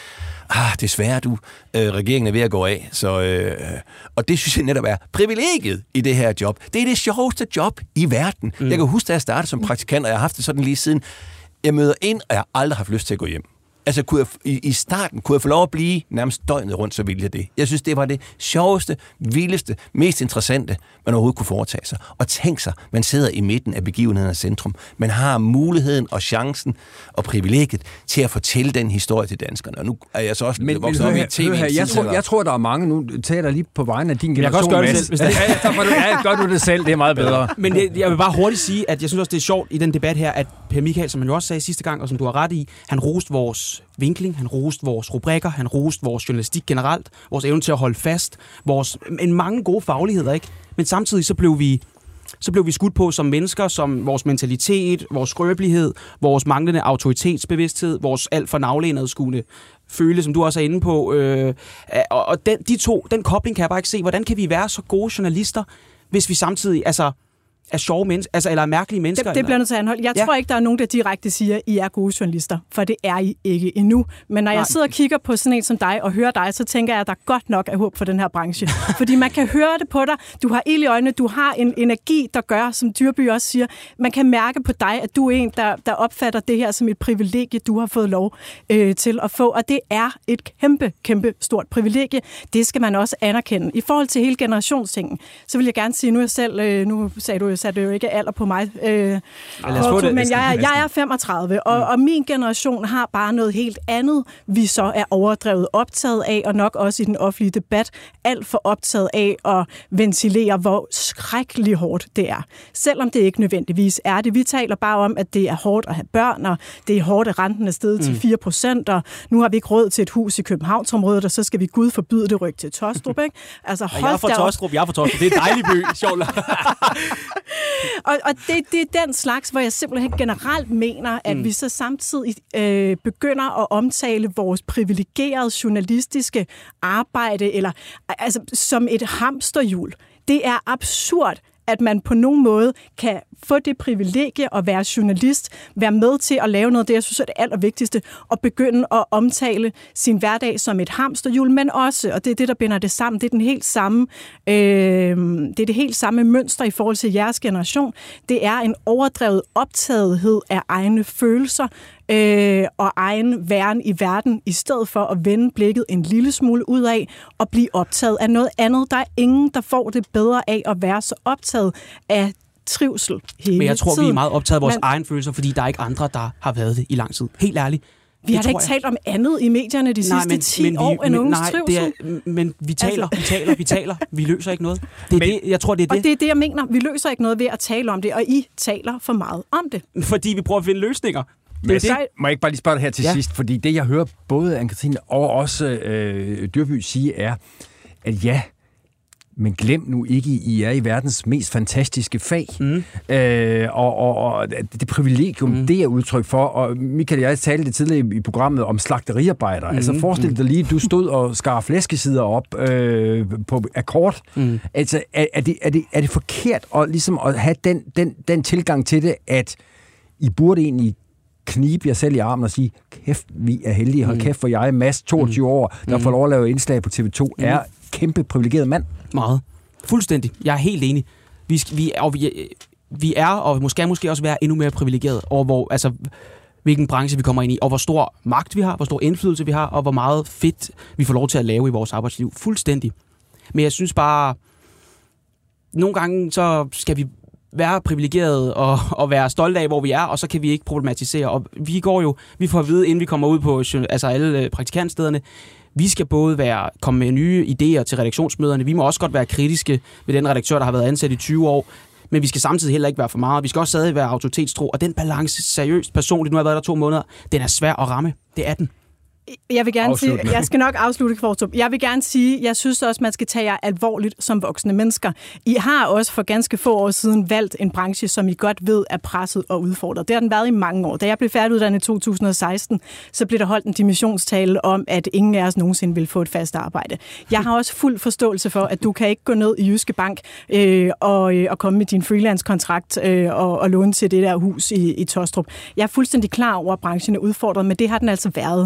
desværre regeringen er ved at gå af. Så, og det synes jeg netop er privilegiet i det her job. Det er det sjoveste job i verden. Jeg kan huske, da jeg startede som praktikant, og jeg har haft det sådan lige siden. Jeg møder ind, og jeg har aldrig haft lyst til at gå hjem. Altså, i starten kunne jeg få lov at blive nærmest døgnet rundt, så ville jeg det. Jeg synes, det var det sjoveste, vildeste, mest interessante, man overhovedet kunne foretage sig. Og tænk sig, man sidder i midten af begivenhedernes centrum. Man har muligheden og chancen og privilegiet til at fortælle den historie til danskerne. Og nu er jeg så også vokset op i tv. Jeg tror, der er mange, nu tager jeg lige på vegne af din generation. Jeg kan også gøre det selv. Gør du det selv, det er meget bedre. Men jeg vil bare hurtigt sige, at jeg synes også, det er sjovt i den debat her, at Per Michael, som han jo også sagde sidste gang, og som du har ret i, han roste vores vinkling, han roste vores rubrikker, han roste vores journalistik generelt, vores evne til at holde fast, en mange gode fagligheder, ikke? Men samtidig så blev vi skudt på som mennesker, som vores mentalitet, vores skrøbelighed, vores manglende autoritetsbevidsthed, vores alt for navlænderskuende føle, som du også er inde på. Og den kobling kan jeg bare ikke se. Hvordan kan vi være så gode journalister, hvis vi samtidig er sjove mennesker, eller er mærkelige mennesker? Det bliver nødt til at anholde. Jeg tror ikke, der er nogen, der direkte siger, I er gode journalister, for det er I ikke endnu. Men når jeg sidder og kigger på sådan en som dig, og hører dig, så tænker jeg, at der godt nok er håb for den her branche. Fordi man kan høre det på dig, du har ild i øjnene, du har en energi, der gør, som Dyrby også siger, man kan mærke på dig, at du er en, der opfatter det her som et privilegie, du har fået lov til at få, og det er et kæmpe, kæmpe stort privilegie. Det skal man også anerkende. I forhold til hele generationstingen, så vil jeg gerne sige, nu er jeg selv, nu sagde du satte jo ikke alder på mig, men jeg er 35, og min generation har bare noget helt andet, vi så er overdrevet optaget af, og nok også i den offentlige debat, alt for optaget af at ventilere, hvor skrækkelig hårdt det er. Selvom det ikke nødvendigvis er det. Vi taler bare om, at det er hårdt at have børn, og det er hårdt, at renten er steget til 4%, og nu har vi ikke råd til et hus i Københavnsområdet, og så skal vi Gud forbyde det rykke til Tostrup, ikke? Altså, jeg er fra Tostrup, det er en dejlig by. Sjovt. Og det er den slags, hvor jeg simpelthen generelt mener, at vi så samtidig begynder at omtale vores privilegerede journalistiske arbejde eller altså som et hamsterhjul. Det er absurd, at man på nogen måde kan få det privilegie at være journalist, være med til at lave noget af det, jeg synes er det allervigtigste, og begynde at omtale sin hverdag som et hamsterhjul, men også, og det er det, der binder det sammen, det er det helt samme mønster i forhold til jeres generation. Det er en overdrevet optagethed af egne følelser, og egen væren i verden, i stedet for at vende blikket en lille smule ud af og blive optaget af noget andet. Der er ingen, der får det bedre af at være så optaget af trivsel hele tiden. Men jeg tror, vi er meget optaget af vores egen følelser, fordi der er ikke andre, der har været det i lang tid. Helt ærligt. Vi har da ikke talt om andet i medierne de sidste 10 år end unges trivsel. Men vi taler. Vi løser ikke noget. Jeg tror, det er det. Og det er det, jeg mener. Vi løser ikke noget ved at tale om det, og I taler for meget om det. Fordi vi prøver at finde løsninger. Må jeg ikke bare lige spørge dig her til sidst? Fordi det, jeg hører både Anne-Cathrine og også Dyrby sige, er, at ja, men glem nu ikke, I er i verdens mest fantastiske fag. Og det privilegium, det er udtryk for, og Michael og jeg talte det tidligere i programmet om slagteriarbejdere. Altså forestil dig lige, du stod og skar flæskesider op på akkord. Altså, er det forkert at, ligesom at have den tilgang til det, at I burde egentlig knibe jer selv i armen og sige, kæft, vi er heldige. Hold kæft, for jeg er Mads, 22 år, der får lov at lave indslag på TV2, er kæmpe privilegeret mand. Meget. Fuldstændig. Jeg er helt enig. Vi er, og måske også være endnu mere privilegeret over, hvilken branche vi kommer ind i, og hvor stor magt vi har, hvor stor indflydelse vi har, og hvor meget fedt vi får lov til at lave i vores arbejdsliv. Fuldstændig. Men jeg synes bare, nogle gange så skal vi være privilegeret og være stolte af, hvor vi er, og så kan vi ikke problematisere. Og vi får at vide, inden vi kommer ud på alle praktikantstederne, vi skal både komme med nye idéer til redaktionsmøderne. Vi må også godt være kritiske ved den redaktør, der har været ansat i 20 år. Men vi skal samtidig heller ikke være for meget. Vi skal også stadig være autoritetstro. Og den balance, seriøst, personligt, nu har jeg været der 2 måneder, den er svær at ramme. Det er den. Jeg vil gerne sige, jeg skal nok afslutte, Kvartrup. Jeg vil gerne sige, jeg synes også, man skal tage jer alvorligt som voksne mennesker. I har også for ganske få år siden valgt en branche, som I godt ved er presset og udfordret. Det har den været i mange år. Da jeg blev færdiguddannet i 2016, så blev der holdt en dimissionstale om, at ingen af os nogensinde vil få et fast arbejde. Jeg har også fuld forståelse for, at du kan ikke gå ned i Jyske Bank og komme med din freelance-kontrakt og låne til det der hus i Tostrup. Jeg er fuldstændig klar over, at branchen er udfordret, men det har den altså været længe.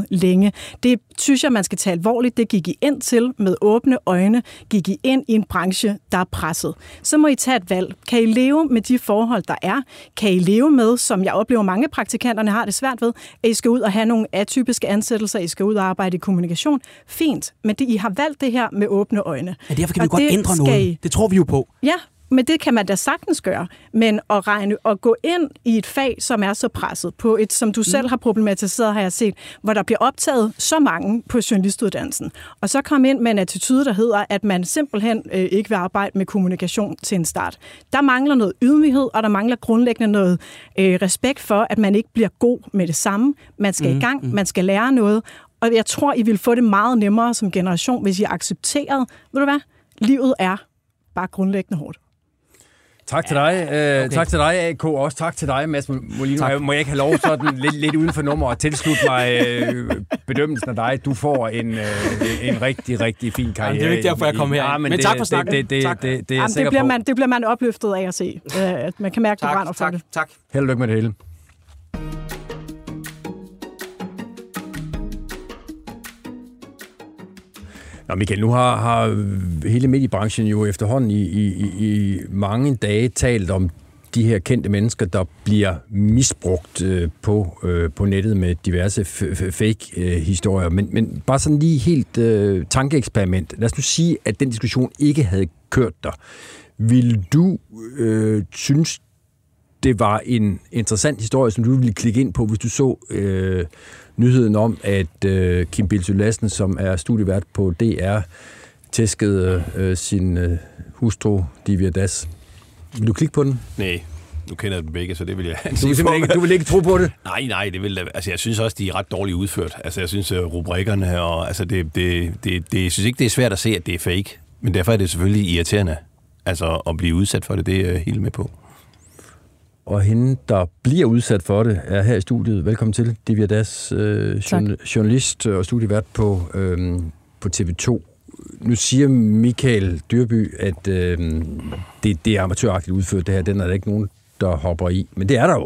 øjne. Det synes jeg, man skal tage alvorligt. Det gik I ind til med åbne øjne. Gik I ind i en branche, der er presset. Så må I tage et valg. Kan I leve med de forhold, der er? Kan I leve med, som jeg oplever mange praktikanterne har det svært ved, at I skal ud og have nogle atypiske ansættelser, I skal ud og arbejde i kommunikation? Fint, men I har valgt det her med åbne øjne. Ja, derfor kan vi godt ændre noget. Det tror vi jo på. Ja, men det kan man da sagtens gøre. Men at gå ind i et fag, som er så presset, på et, som du selv har problematiseret, har jeg set, hvor der bliver optaget så mange på journalistuddannelsen, og så komme ind med en attitude, der hedder, at man simpelthen ikke vil arbejde med kommunikation til en start. Der mangler noget ydmyghed, og der mangler grundlæggende noget respekt for, at man ikke bliver god med det samme. Man skal i gang, man skal lære noget, og jeg tror, I vil få det meget nemmere som generation, hvis I accepterer, ved du hvad, livet er bare grundlæggende hårdt. Tak til dig. Okay. Tak til dig, AK. Også tak til dig, Mads Molino. Må jeg ikke have lov sådan lidt uden for nummer at tilslutte mig bedømmelsen af dig. Du får en rigtig, rigtig fin karriere. Det er ikke derfor, jeg kommer her. Men tak for snakken. Det bliver man opløftet af at se. Man kan mærke, at du brænder for det. Tak. Held og lykke med det hele. Nå, Michael, nu har hele mediebranchen jo efterhånden i mange dage talt om de her kendte mennesker, der bliver misbrugt på nettet med diverse fake-historier. Men bare sådan lige helt tankeeksperiment. Lad os nu sige, at den diskussion ikke havde kørt der. Vil du synes, det var en interessant historie, som du ville klikke ind på, hvis du så nyheden om, at Kim Bildsøe Lassen, som er studievært på DR, tæskede sin hustru, Divya Das. Vil du klikke på den? Nej, nu kender jeg dem begge, så det vil jeg du vil ikke tro på det? Nej, det vil altså jeg synes også, de er ret dårligt udført. Altså jeg synes rubrikkerne og altså jeg synes ikke, det er svært at se, at det er fake, men derfor er det selvfølgelig irriterende altså at blive udsat for det. Det er jeg helt med på. Og hende, der bliver udsat for det, er her i studiet. Velkommen til, Divya Das, journalist og studievært på TV2. Nu siger Michael Dyrby, at det er amatøragtigt udført, det her. Den er der ikke nogen, der hopper i. Men det er der jo.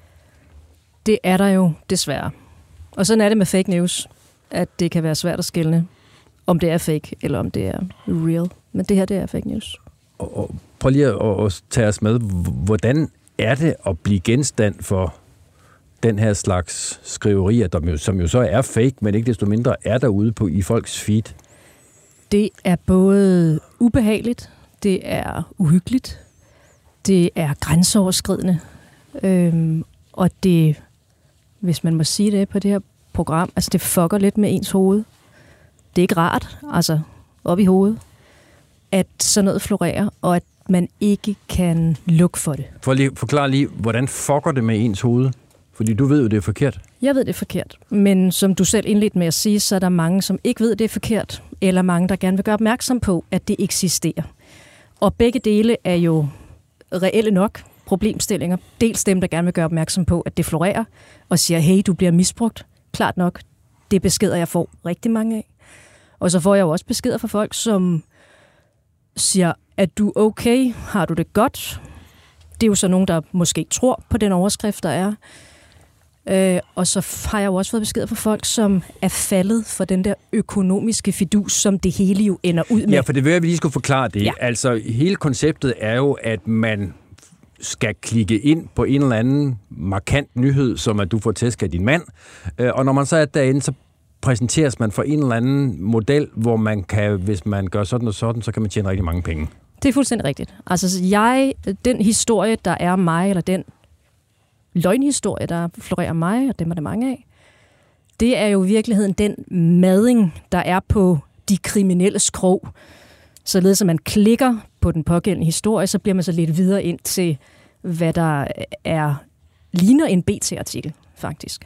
Det er der jo, desværre. Og sådan er det med fake news, at det kan være svært at skelne, om det er fake, eller om det er real. Men det her, det er fake news. Og prøv lige at tage os med. Hvordan er det at blive genstand for den her slags skriverier, som jo så er fake, men ikke desto mindre er derude i folks feed? Det er både ubehageligt, det er uhyggeligt, det er grænseoverskridende, og det, hvis man må sige det på det her program, altså det fucker lidt med ens hoved. Det er ikke rart, altså op i hovedet, at sådan noget florerer, og at man ikke kan lukke for det. Forklar lige, hvordan fucker det med ens hoved? Fordi du ved jo, det er forkert. Jeg ved, det er forkert. Men som du selv indledte med at sige, så er der mange, som ikke ved, det er forkert. Eller mange, der gerne vil gøre opmærksom på, at det eksisterer. Og begge dele er jo reelle nok problemstillinger. Dels dem, der gerne vil gøre opmærksom på, at det florerer, og siger, hey, du bliver misbrugt. Klart nok, det er beskeder, jeg får rigtig mange af. Og så får jeg jo også beskeder fra folk, som siger, at du okay? Har du det godt? Det er jo så nogen, der måske tror på den overskrift, der er. Og så har jeg jo også fået beskeder fra folk, som er faldet for den der økonomiske fidus, som det hele jo ender ud med. Ja, for det vil jeg, vi lige skulle forklare det. Ja. Altså, hele konceptet er jo, at man skal klikke ind på en eller anden markant nyhed, som at du får tæsk af din mand. Og når man så er derinde, så præsenteres man for en eller anden model, hvor man kan, hvis man gør sådan og sådan, så kan man tjene rigtig mange penge. Det er fuldstændig rigtigt. Altså, den historie, der er mig, eller den løgnhistorie, der florerer mig, og dem er der mange af, det er jo i virkeligheden den mading, der er på de kriminelle skrog. Således at man klikker på den pågældende historie, så bliver man så lidt videre ind til, hvad der ligner en BT-artikel, faktisk.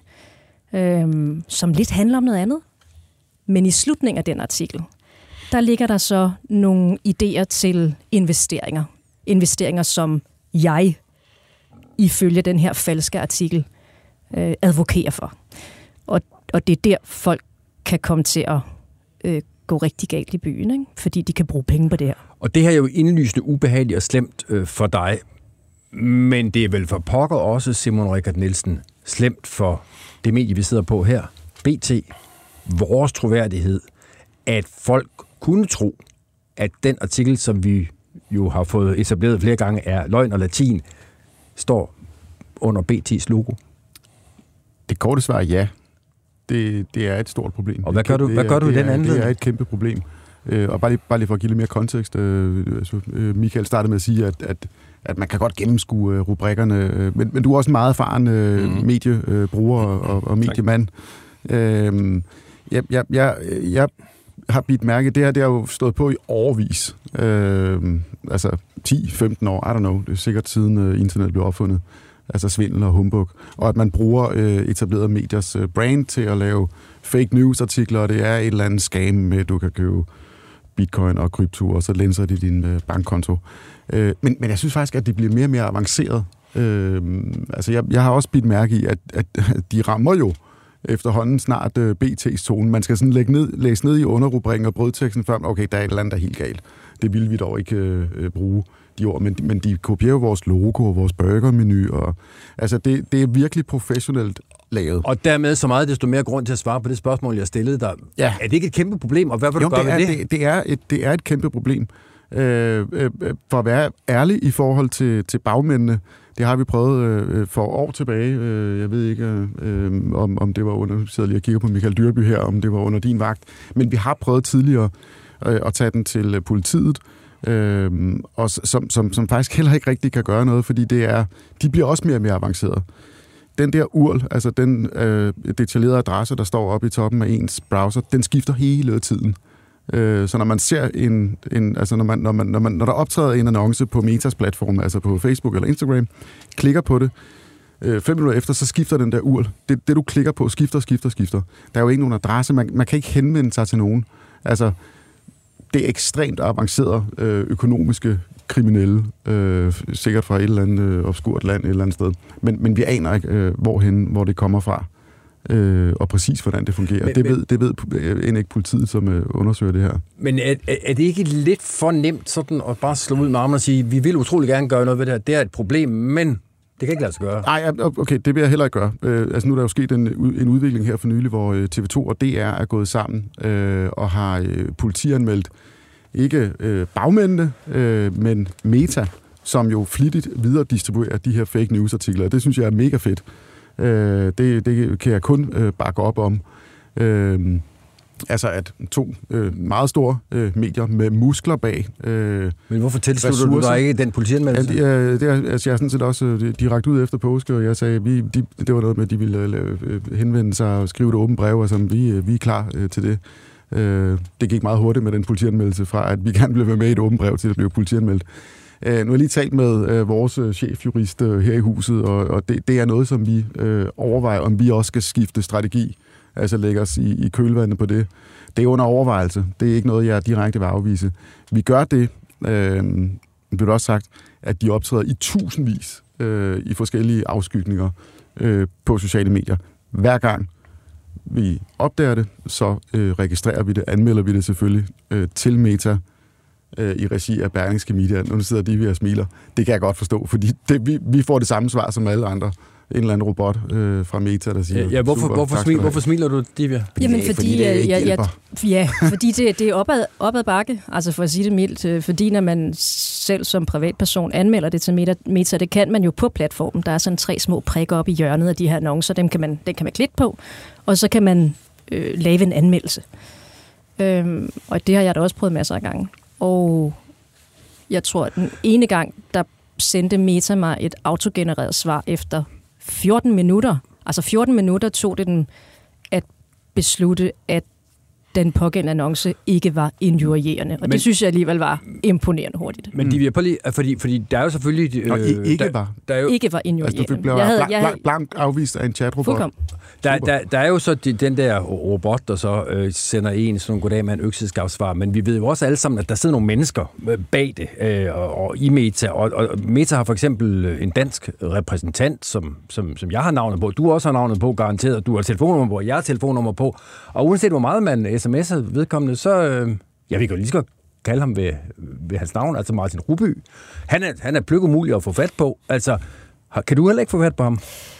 Som lidt handler om noget andet. Men i slutningen af den artikel, der ligger der så nogle idéer til investeringer. Investeringer, som jeg, ifølge den her falske artikel, advokerer for. Og det er der, folk kan komme til at gå rigtig galt i byen, ikke? Fordi de kan bruge penge på det her. Og det her er jo indlysende ubehageligt og slemt for dig. Men det er vel for pokker også, Simon Richard Nielsen, slemt for det medie, vi sidder på her, BT. vores troværdighed, at folk kunne tro, at den artikel, som vi jo har fået etableret flere gange, er løgn og latin, står under BT's logo? Det korte svar er ja. Det er et stort problem. Og hvad gør du i den anledning? Det er et kæmpe problem. Og bare lige for at give lidt mere kontekst. Michael startede med at sige, at man kan godt gennemskue rubrikkerne, men du er også en meget erfaren mediebruger og mediemand. Jeg har bidt mærke, det har jo stået på i årevis. Altså 10-15 år, I don't know. Det er sikkert siden internet blev opfundet. Altså svindel og humbug. Og at man bruger etablerede mediers brand til at lave fake news-artikler, og det er et eller andet scam med, at du kan købe bitcoin og krypto, og så lænser de din bankkonto. Men jeg synes faktisk, at det bliver mere og mere avanceret. Altså jeg har også bidt mærke i, at de rammer jo efterhånden snart BT's tone. Man skal sådan læse ned i underrubrikken og brødteksten før, okay, der er et eller andet, der er helt galt. Det vil vi dog ikke bruge de ord, men de kopierer jo vores logo og vores burgermenu, og altså det er virkelig professionelt lavet. Og dermed så meget desto mere grund til at svare på det spørgsmål, jeg stillede dig. Ja. Er det ikke et kæmpe problem, og hvad vil du gøre ved det? Det er et kæmpe problem. For at være ærlig i forhold til bagmændene, det har vi prøvet for år tilbage. Jeg ved ikke, om det var under, jeg sidder lige og kigger på Michael Dyrby her, om det var under din vagt, men vi har prøvet tidligere at tage den til politiet, og som faktisk heller ikke rigtig kan gøre noget, fordi de bliver også mere og mere avanceret. Den der URL, altså den detaljerede adresse, der står oppe i toppen af ens browser, den skifter hele tiden. Så når man ser altså når der optræder en annonce på Metas platform, altså på Facebook eller Instagram, klikker på det, 5 minutter efter, så skifter den der URL. Det du klikker på, skifter. Der er jo ikke nogen adresse, man kan ikke henvende sig til nogen. Altså, det er ekstremt avanceret økonomiske kriminelle, sikkert fra et eller andet obskurt land et eller andet sted. Men vi aner ikke, hvor det kommer fra. Og præcis hvordan det fungerer. Det ved end ikke politiet, som undersøger det her. Men er det ikke lidt for nemt sådan at bare slå ud med armen og sige, vi vil utrolig gerne gøre noget ved det her, det er et problem, men det kan ikke lade sig gøre? Nej, okay, det vil jeg heller ikke gøre. Altså nu er der jo sket en udvikling her for nylig, hvor TV2 og DR er gået sammen og har politianmeldt ikke bagmændene, men Meta, som jo flittigt videre distribuerer de her fake news-artikler. Det synes jeg er mega fedt. Det kan jeg kun bakke op om. Altså at 2 meget store medier med muskler bag. Men hvorfor tilslutter du dig ikke den politianmeldelse? Jeg er sådan set også direkte ud efter påske, og jeg sagde, det var noget med, at de ville henvende sig og skrive et åbent brev, og sådan, vi er klar til det. Det gik meget hurtigt med den politianmeldelse fra, at vi gerne ville med i et åbent brev til at blive politianmeldt. Nu har jeg lige talt med vores chefjurist her i huset, og det er noget, som vi overvejer, om vi også skal skifte strategi, altså lægge os i kølvandet på det. Det er under overvejelse. Det er ikke noget, jeg direkte vil afvise. Vi gør det, det blev også sagt, at de optræder i tusindvis i forskellige afskygninger på sociale medier. Hver gang vi opdager det, så registrerer vi det, anmelder vi det selvfølgelig til Meta, i regi af Berlingske Media. Nu sidder de og smiler. Det kan jeg godt forstå, fordi vi får det samme svar som alle andre. En eller anden robot fra Meta, der siger... Ja, hvorfor smiler du, Divya? Jamen, fordi det er opad bakke, altså for at sige det mildt. Fordi når man selv som privatperson anmelder det til Meta, det kan man jo på platformen. Der er sådan 3 små prikker op i hjørnet af de her annoncer. Den kan man klikke på, og så kan man lave en anmeldelse. Og det har jeg da også prøvet masser af gange. Og jeg tror, at den ene gang, der sendte Meta mig et autogenereret svar efter 14 minutter. Altså 14 minutter tog det den at beslutte, at den pågældende annonce ikke var injurierende. Og det synes jeg alligevel var imponerende hurtigt. Men de vil på lige, fordi der er jo selvfølgelig... ikke var injurierende. Altså, du blev blankt afvist af en chatrobot. Der er jo så den der robot, der så sender en sådan nogle goddag med en økseskabsvar, men vi ved jo også alle sammen, at der sidder nogle mennesker bag det, og i Meta, og Meta har for eksempel en dansk repræsentant, som jeg har navnet på, du også har navnet på, garanteret, du har telefonnummer på, jeg har telefonnummer på, og uanset hvor meget man sms'er vedkommende, så jeg vil jo lige så godt kalde ham ved hans navn, altså Martin Ruby. Han er pløkumulig at få fat på, altså kan du heller ikke få fat på ham?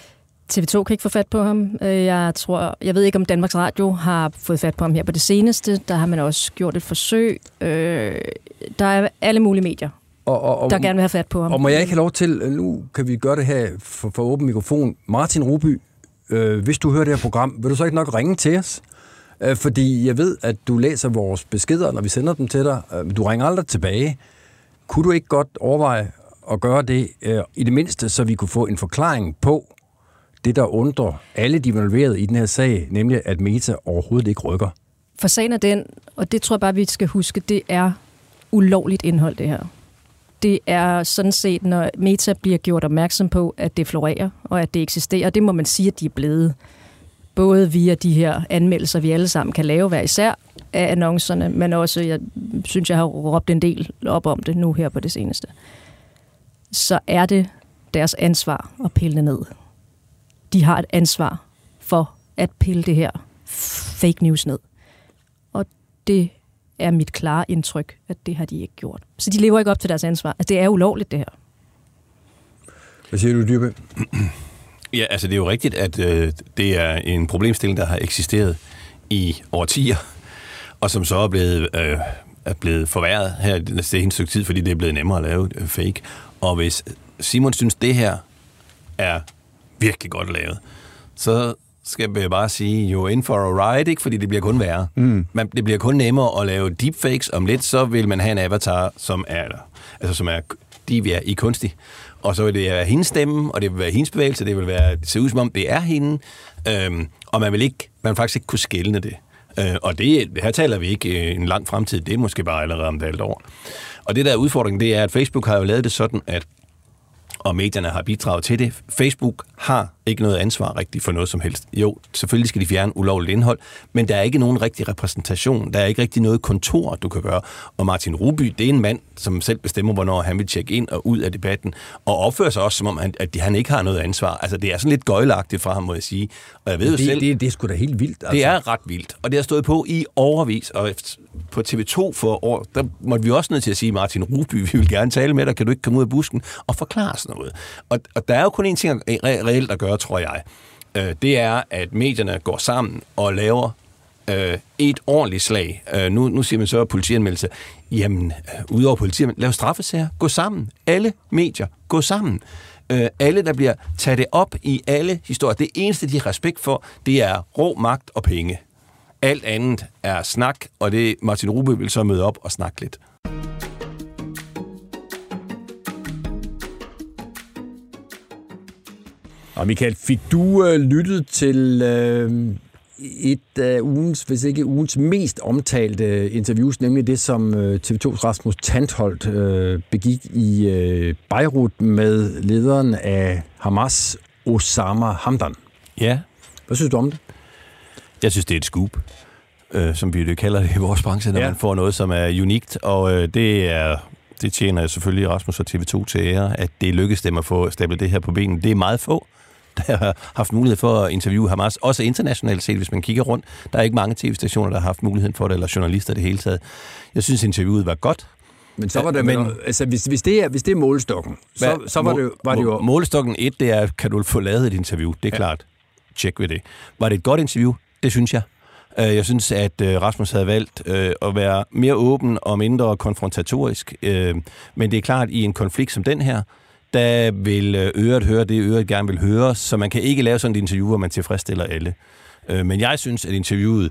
TV2 kan ikke få fat på ham. Jeg ved ikke, om Danmarks Radio har fået fat på ham her på det seneste. Der har man også gjort et forsøg. Der er alle mulige medier, der gerne vil have fat på ham. Og må jeg ikke have lov til, nu kan vi gøre det her for åben mikrofon. Martin Ruby, hvis du hører det her program, vil du så ikke nok ringe til os? Fordi jeg ved, at du læser vores beskeder, når vi sender dem til dig. Du ringer aldrig tilbage. Kunne du ikke godt overveje at gøre det, i det mindste, så vi kunne få en forklaring på det, der undrer alle de involverede i den her sag, nemlig at Meta overhovedet ikke rykker? For sagen er den, og det tror jeg bare, vi skal huske, det er ulovligt indhold, det her. Det er sådan set, når Meta bliver gjort opmærksom på, at det florerer, og at det eksisterer, det må man sige, at de er blevet. Både via de her anmeldelser, vi alle sammen kan lave hver især af annoncerne, men også, jeg synes, jeg har råbt en del op om det nu her på det seneste. Så er det deres ansvar at pille det ned. De har et ansvar for at pille det her fake news ned. Og det er mit klare indtryk, at det har de ikke gjort. Så de lever ikke op til deres ansvar. Altså, det er ulovligt, det her. Hvad siger du, Dyrbe? Ja, altså det er jo rigtigt, at det er en problemstilling, der har eksisteret i årtier, og som så er blevet forværret her det seneste stykke tid, fordi det er blevet nemmere at lave fake. Og hvis Simon synes, det her er virkelig godt lavet, så skal jeg bare sige, jo in for a ride, ikke? Fordi det bliver kun værre. Men det bliver kun nemmere at lave deepfakes. Om lidt, så vil man have en avatar, som er Divya i kunstig. Og så vil det være hendes stemme, og det vil være hendes bevægelse, det vil se ud som om det er hende, og man vil faktisk ikke kunne skelne det. Og her taler vi ikke en lang fremtid, det er måske bare allerede om et halvt år. Og det der udfordring, det er, at Facebook har jo lavet det sådan, og medierne har bidraget til det. Facebook har ikke noget ansvar rigtigt for noget som helst. Jo, selvfølgelig skal de fjerne ulovligt indhold, men der er ikke nogen rigtig repræsentation. Der er ikke rigtig noget kontor, du kan gøre. Og Martin Ruby, det er en mand, som selv bestemmer, hvornår han vil tjekke ind og ud af debatten, og opfører sig også, som om at han ikke har noget ansvar. Altså, det er sådan lidt gøjlagtigt fra ham, må jeg sige. Og jeg ved jo selv... Det er sgu da helt vildt. Altså. Det er ret vildt, og det har stået på i årevis, og på TV2 for år, der måtte vi også nødt til at sige, Martin Ruby, vi vil gerne tale med dig, kan du ikke komme ud af busken og forklare sådan noget. Og der er jo kun en ting reelt at gøre, tror jeg. Det er, at medierne går sammen og laver et ordentligt slag. Nu siger man så politianmeldelse. Jamen, udover politianmeldelse, lav straffesager. Gå sammen. Alle medier, gå sammen. Alle, der bliver taget op i alle historier. Det eneste, de har respekt for, det er rå magt og penge. Alt andet er snak, og det Martin Ruby vil så møde op og snakke lidt. Og Michael, fik du lyttet til et af ugens, hvis ikke ugens mest omtalte interviews, nemlig det, som TV2's Rasmus Tantholdt begik i Beirut med lederen af Hamas, Osama Hamdan? Ja. Hvad synes du om det? Jeg synes, det er et scoop, som vi kalder det i vores branche, når man får noget, som er unikt, og det tjener selvfølgelig Rasmus og TV2 til ære, at det lykkedes dem at få stablet det her på benen. Det er meget få, der har haft mulighed for at interviewe Hamas, også internationalt set, hvis man kigger rundt. Der er ikke mange tv-stationer, der har haft muligheden for det, eller journalister det hele taget. Jeg synes, interviewet var godt. Men så var det, altså hvis det er målestokken, så var det jo... Målestokken 1, det er, kan du få lavet et interview, det er klart. Tjek ved det. Var det et godt interview? Det synes jeg. Jeg synes, at Rasmus havde valgt at være mere åben og mindre konfrontatorisk. Men det er klart, i en konflikt som den her, der vil øret høre det, øret gerne vil høre, så man kan ikke lave sådan et interview, hvor man tilfredsstiller alle. Men jeg synes, at interviewet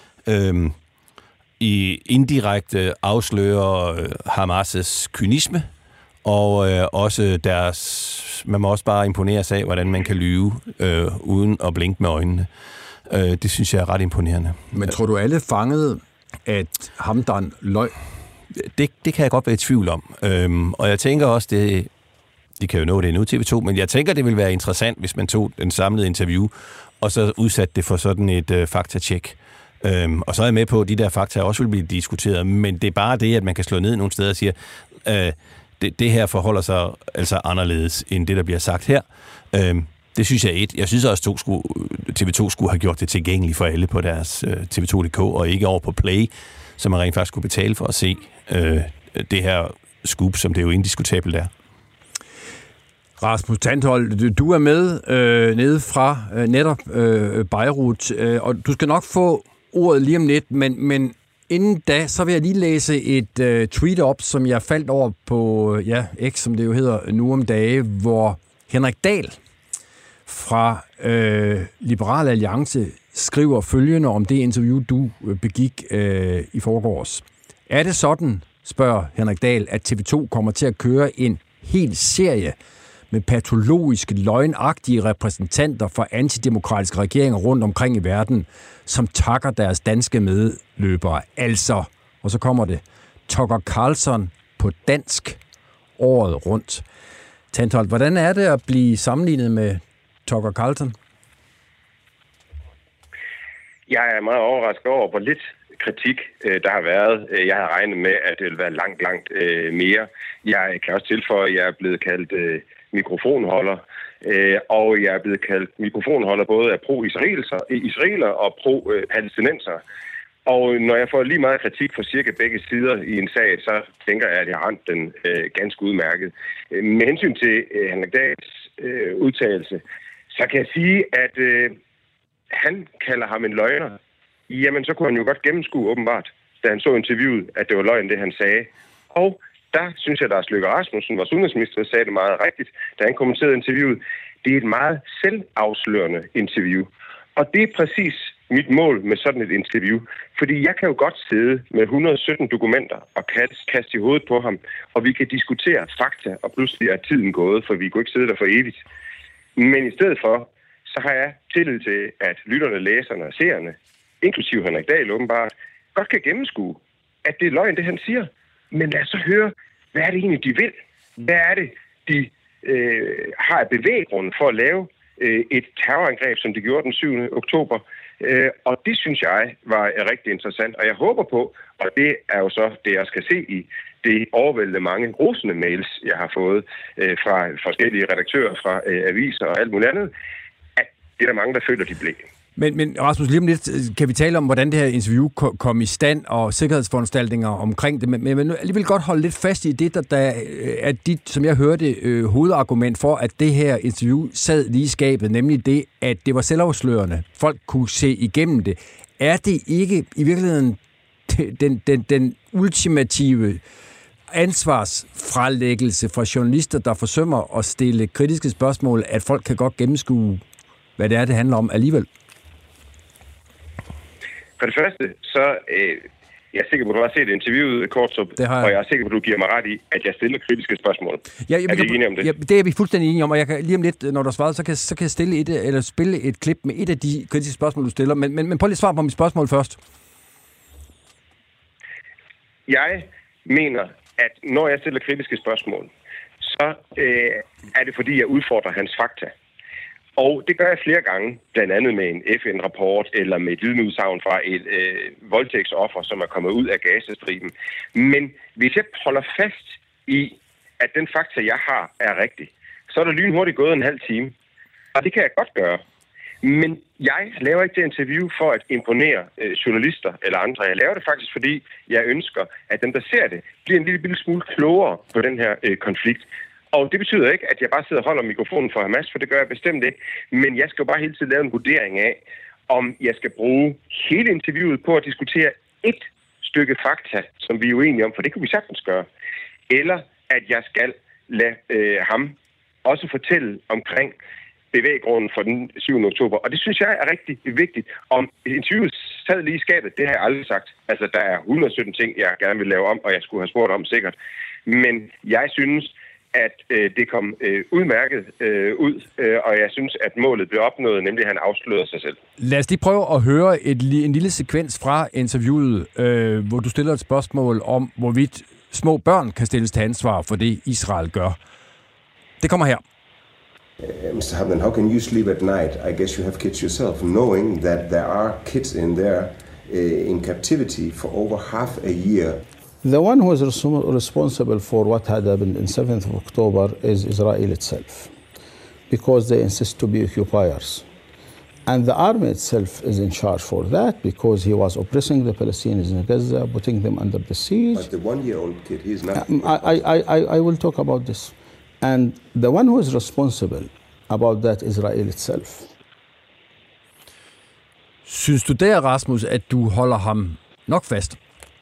i indirekte afslører Hamas' kynisme, og også man må også bare imponere sig af, hvordan man kan lyve uden at blinke med øjnene. Det synes jeg er ret imponerende. Men tror du alle fangede, at Hamdan løg? Det kan jeg godt være i tvivl om. Og jeg tænker også, det kan jo nå det nu TV2, men jeg tænker, det vil være interessant, hvis man tog en samlet interview, og så udsatte det for sådan et faktatjek. Og så er jeg med på, at de der fakta også vil blive diskuteret, men det er bare det, at man kan slå ned nogle steder og sige, det her forholder sig altså anderledes, end det, der bliver sagt her. Det synes jeg Jeg synes også, TV2 skulle have gjort det tilgængeligt for alle på deres TV2.dk, og ikke over på Play, så man rent faktisk kunne betale for at se det her scoop, som det jo indiskutabelt er. Rasmus Tantholdt, du er med nede fra netop Beirut, og du skal nok få ordet lige om lidt, men inden da, så vil jeg lige læse et tweet op, som jeg faldt over på X, som det jo hedder nu om dage, hvor Henrik Dahl fra Liberal Alliance skriver følgende om det interview, du begik i forgårs. Er det sådan, spørger Henrik Dahl, at TV2 kommer til at køre en hel serie med patologiske, løgnagtige repræsentanter for antidemokratiske regeringer rundt omkring i verden, som takker deres danske medløbere. Altså, og så kommer det, Tucker Carlson på dansk året rundt. Tantholdt, hvordan er det at blive sammenlignet med Tucker Carlson? Jeg er meget overrasket over, hvor lidt kritik, der har været. Jeg havde regnet med, at det ville være langt mere. Jeg kan også tilføje, at jeg er blevet kaldt mikrofonholder, og jeg er blevet kaldt mikrofonholder både af pro-israeler og pro-palæstinenser. Og når jeg får lige meget kritik fra cirka begge sider i en sag, så tænker jeg, at jeg har ramt den ganske udmærket. Med hensyn til Henrik Dahls udtalelse, så kan jeg sige, at han kalder ham en løgner. Jamen, så kunne han jo godt gennemskue åbenbart, da han så interviewet, at det var løgn, det han sagde. Og der synes jeg, at Lars Løkke Rasmussen, vores udenrigsminister, sagde det meget rigtigt, da han kommenterede interviewet. Det er et meget selvafslørende interview. Og det er præcis mit mål med sådan et interview. Fordi jeg kan jo godt sidde med 117 dokumenter og kaste i hovedet på ham, og vi kan diskutere fakta, og pludselig er tiden gået, for vi kunne ikke sidde der for evigt. Men i stedet for, så har jeg tillid til, at lytterne, læserne og seerne, inklusive Henrik Dahl åbenbart, godt kan gennemskue, at det er løgn, det han siger. Men lad os så høre, hvad er det egentlig, de vil? Hvad er det, de har af bevæggrund for at lave et terrorangreb, som de gjorde den 7. oktober? Og det synes jeg var rigtig interessant, og jeg håber på, og det er jo så det, jeg skal se i det overvældende mange rosende mails, jeg har fået fra forskellige redaktører, fra aviser og alt muligt andet, at det er der mange, der føler, de blev. Men Rasmus, lige om lidt kan vi tale om, hvordan det her interview kom i stand og sikkerhedsforanstaltninger omkring det, men jeg vil alligevel godt holde lidt fast i det, der er dit, som jeg hørte, hovedargument for, at det her interview sad lige i skabet, nemlig det, at det var selvafslørende. Folk kunne se igennem det. Er det ikke i virkeligheden den ultimative ansvarsfralæggelse fra journalister, der forsømmer at stille kritiske spørgsmål, at folk kan godt gennemskue, hvad det er, det handler om alligevel? For det første, så jeg er sikker på, at du har set interviewet, Kortrup, og jeg er sikker på, at du giver mig ret i, at jeg stiller kritiske spørgsmål. Ja, er vi enige om det? Ja, det er vi fuldstændig enige om, og jeg kan lige om lidt, når du har svaret, så kan jeg spille et klip med et af de kritiske spørgsmål, du stiller. Men prøv lige at svare på mit spørgsmål først. Jeg mener, at når jeg stiller kritiske spørgsmål, så er det fordi, jeg udfordrer hans fakta. Og det gør jeg flere gange, blandt andet med en FN-rapport eller med et vidneudsagn fra et voldtægtsoffer, som er kommet ud af Gazastriben. Men hvis jeg holder fast i, at den fakta, jeg har, er rigtig, så er der lynhurtigt gået en halv time. Og det kan jeg godt gøre. Men jeg laver ikke det interview for at imponere journalister eller andre. Jeg laver det faktisk, fordi jeg ønsker, at dem, der ser det, bliver en lille smule klogere på den her konflikt. Og det betyder ikke, at jeg bare sidder og holder mikrofonen for Hamas, for det gør jeg bestemt ikke. Men jeg skal jo bare hele tiden lave en vurdering af, om jeg skal bruge hele interviewet på at diskutere et stykke fakta, som vi er uenige om, for det kan vi sagtens gøre. Eller at jeg skal lade ham også fortælle omkring bevæggrunden for den 7. oktober. Og det synes jeg er rigtig vigtigt. Om interviewet sad lige i skabet, det har jeg aldrig sagt. Altså, der er 117 ting, jeg gerne vil lave om, og jeg skulle have spurgt om sikkert. Men jeg synes, at det kom udmærket ud, og jeg synes, at målet blev opnået, nemlig at han afslørede sig selv. Lad os lige prøve at høre en lille sekvens fra interviewet, hvor du stiller et spørgsmål om, hvorvidt små børn kan stilles til ansvar for det, Israel gør. Det kommer her. Mr. Hamdan, how can you sleep at night? I guess you have kids yourself, knowing that there are kids in there in captivity for over half a year. The one who is responsible for what had happened in 7th of October is Israel itself, because they insist to be occupiers. And the army itself is in charge for that, because he was oppressing the Palestinians in Gaza, putting them under the siege. But the one-year-old kid, he is not... I will talk about this. And the one who is responsible about that is Israel itself. Synes du der, Rasmus, at du holder ham nok fast?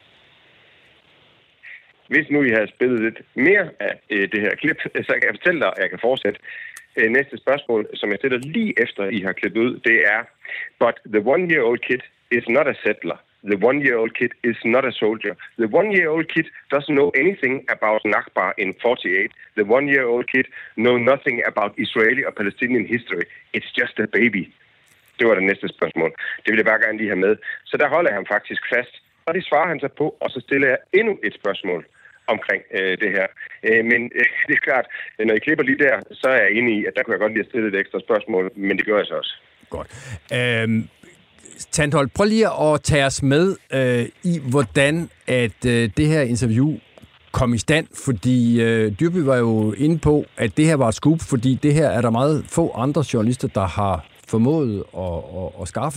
Hvis nu I havde spillet lidt mere af det her klip, så kan jeg fortælle dig, at jeg kan fortsætte. Næste spørgsmål, som jeg stiller lige efter, I har klippet ud, det er: But the one-year-old kid is not a settler. The one-year-old kid is not a soldier. The one-year-old kid doesn't know anything about Nakba in 48. The one-year-old kid knows nothing about Israeli or Palestinian history. It's just a baby. Det var det næste spørgsmål. Det vil jeg bare gerne lige have med. Så der holder jeg ham faktisk fast, og det svarer han så på, og så stiller jeg endnu et spørgsmål omkring det her. Men det er klart, når I klipper lige der, så er jeg enig i, at der kunne jeg godt lige have stillet et ekstra spørgsmål, men det gør jeg så også. Godt. Tantholdt, prøv lige at tage os med i, hvordan at det her interview kom i stand, fordi Dyrby var jo inde på, at det her var et scoop, fordi det her er der meget få andre journalister, der har formået at skaffe.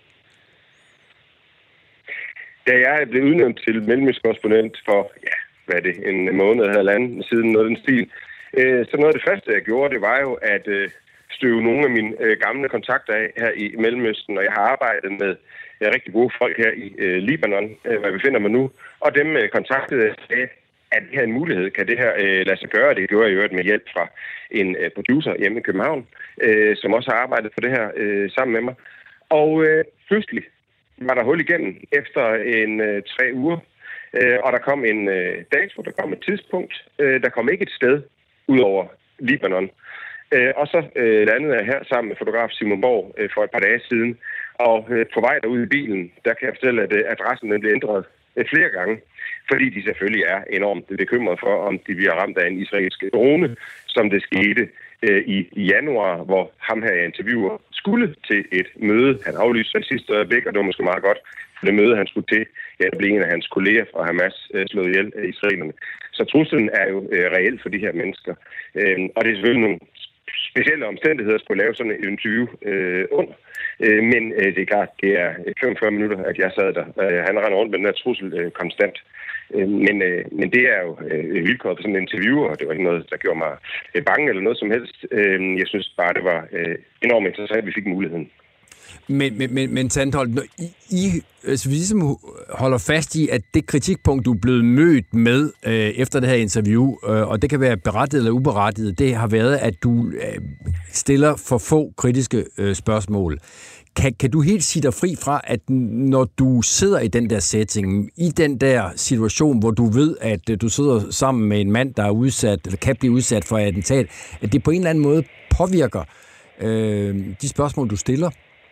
Da jeg blev udnævnt til mellemøstkorrespondent for, en måned eller anden siden noget den stil, så noget af det første, jeg gjorde, det var jo at støve nogle af mine gamle kontakter af her i Mellemøsten, og jeg har arbejdet med rigtig gode folk her i Libanon, hvor jeg befinder mig nu, og dem kontaktede jeg sagde, at det her er en mulighed, kan det her lade sig gøre. Det gjorde jeg jo med hjælp fra en producer hjemme i København, som også har arbejdet på det her sammen med mig. Og pludselig var der hul igennem efter 3 uger, og der kom en dato, der kom et tidspunkt, der kom ikke et sted ud over Libanon. Og så landede jeg her sammen med fotograf Simon Borg for et par dage siden, og på vej derude i bilen, der kan jeg fortælle, at adressen blev ændret flere gange, fordi de selvfølgelig er enormt bekymrede for, om de bliver ramt af en israelsk drone, som det skete i januar, hvor ham her jeg interviewer skulle til et møde. Han aflyste det sidste øjeblik, og det var måske meget godt, for det møde, han skulle til, blev en af hans kolleger fra Hamas slået ihjel af israelerne. Så truslen er jo reel for de her mennesker. Og det er selvfølgelig nogle specielle omstændigheder at skulle lave sådan et interview under. Men det er klart, det er 45 minutter, at jeg sad der. Han render rundt med den her trussel konstant. Men det er jo vilkåret for sådan en interview, og det var ikke noget, der gjorde mig bange eller noget som helst. Jeg synes bare, det var enormt interessant, at vi fik muligheden. Men Tantholdt, når I ligesom holder fast i, at det kritikpunkt, du er blevet mødt med efter det her interview, og det kan være berettiget eller uberettiget, det har været, at du stiller for få kritiske spørgsmål. Kan du helt sige dig fri fra, at når du sidder i den der setting, i den der situation, hvor du ved, at du sidder sammen med en mand, der er udsat, eller kan blive udsat for attentat, at det på en eller anden måde påvirker de spørgsmål, du stiller?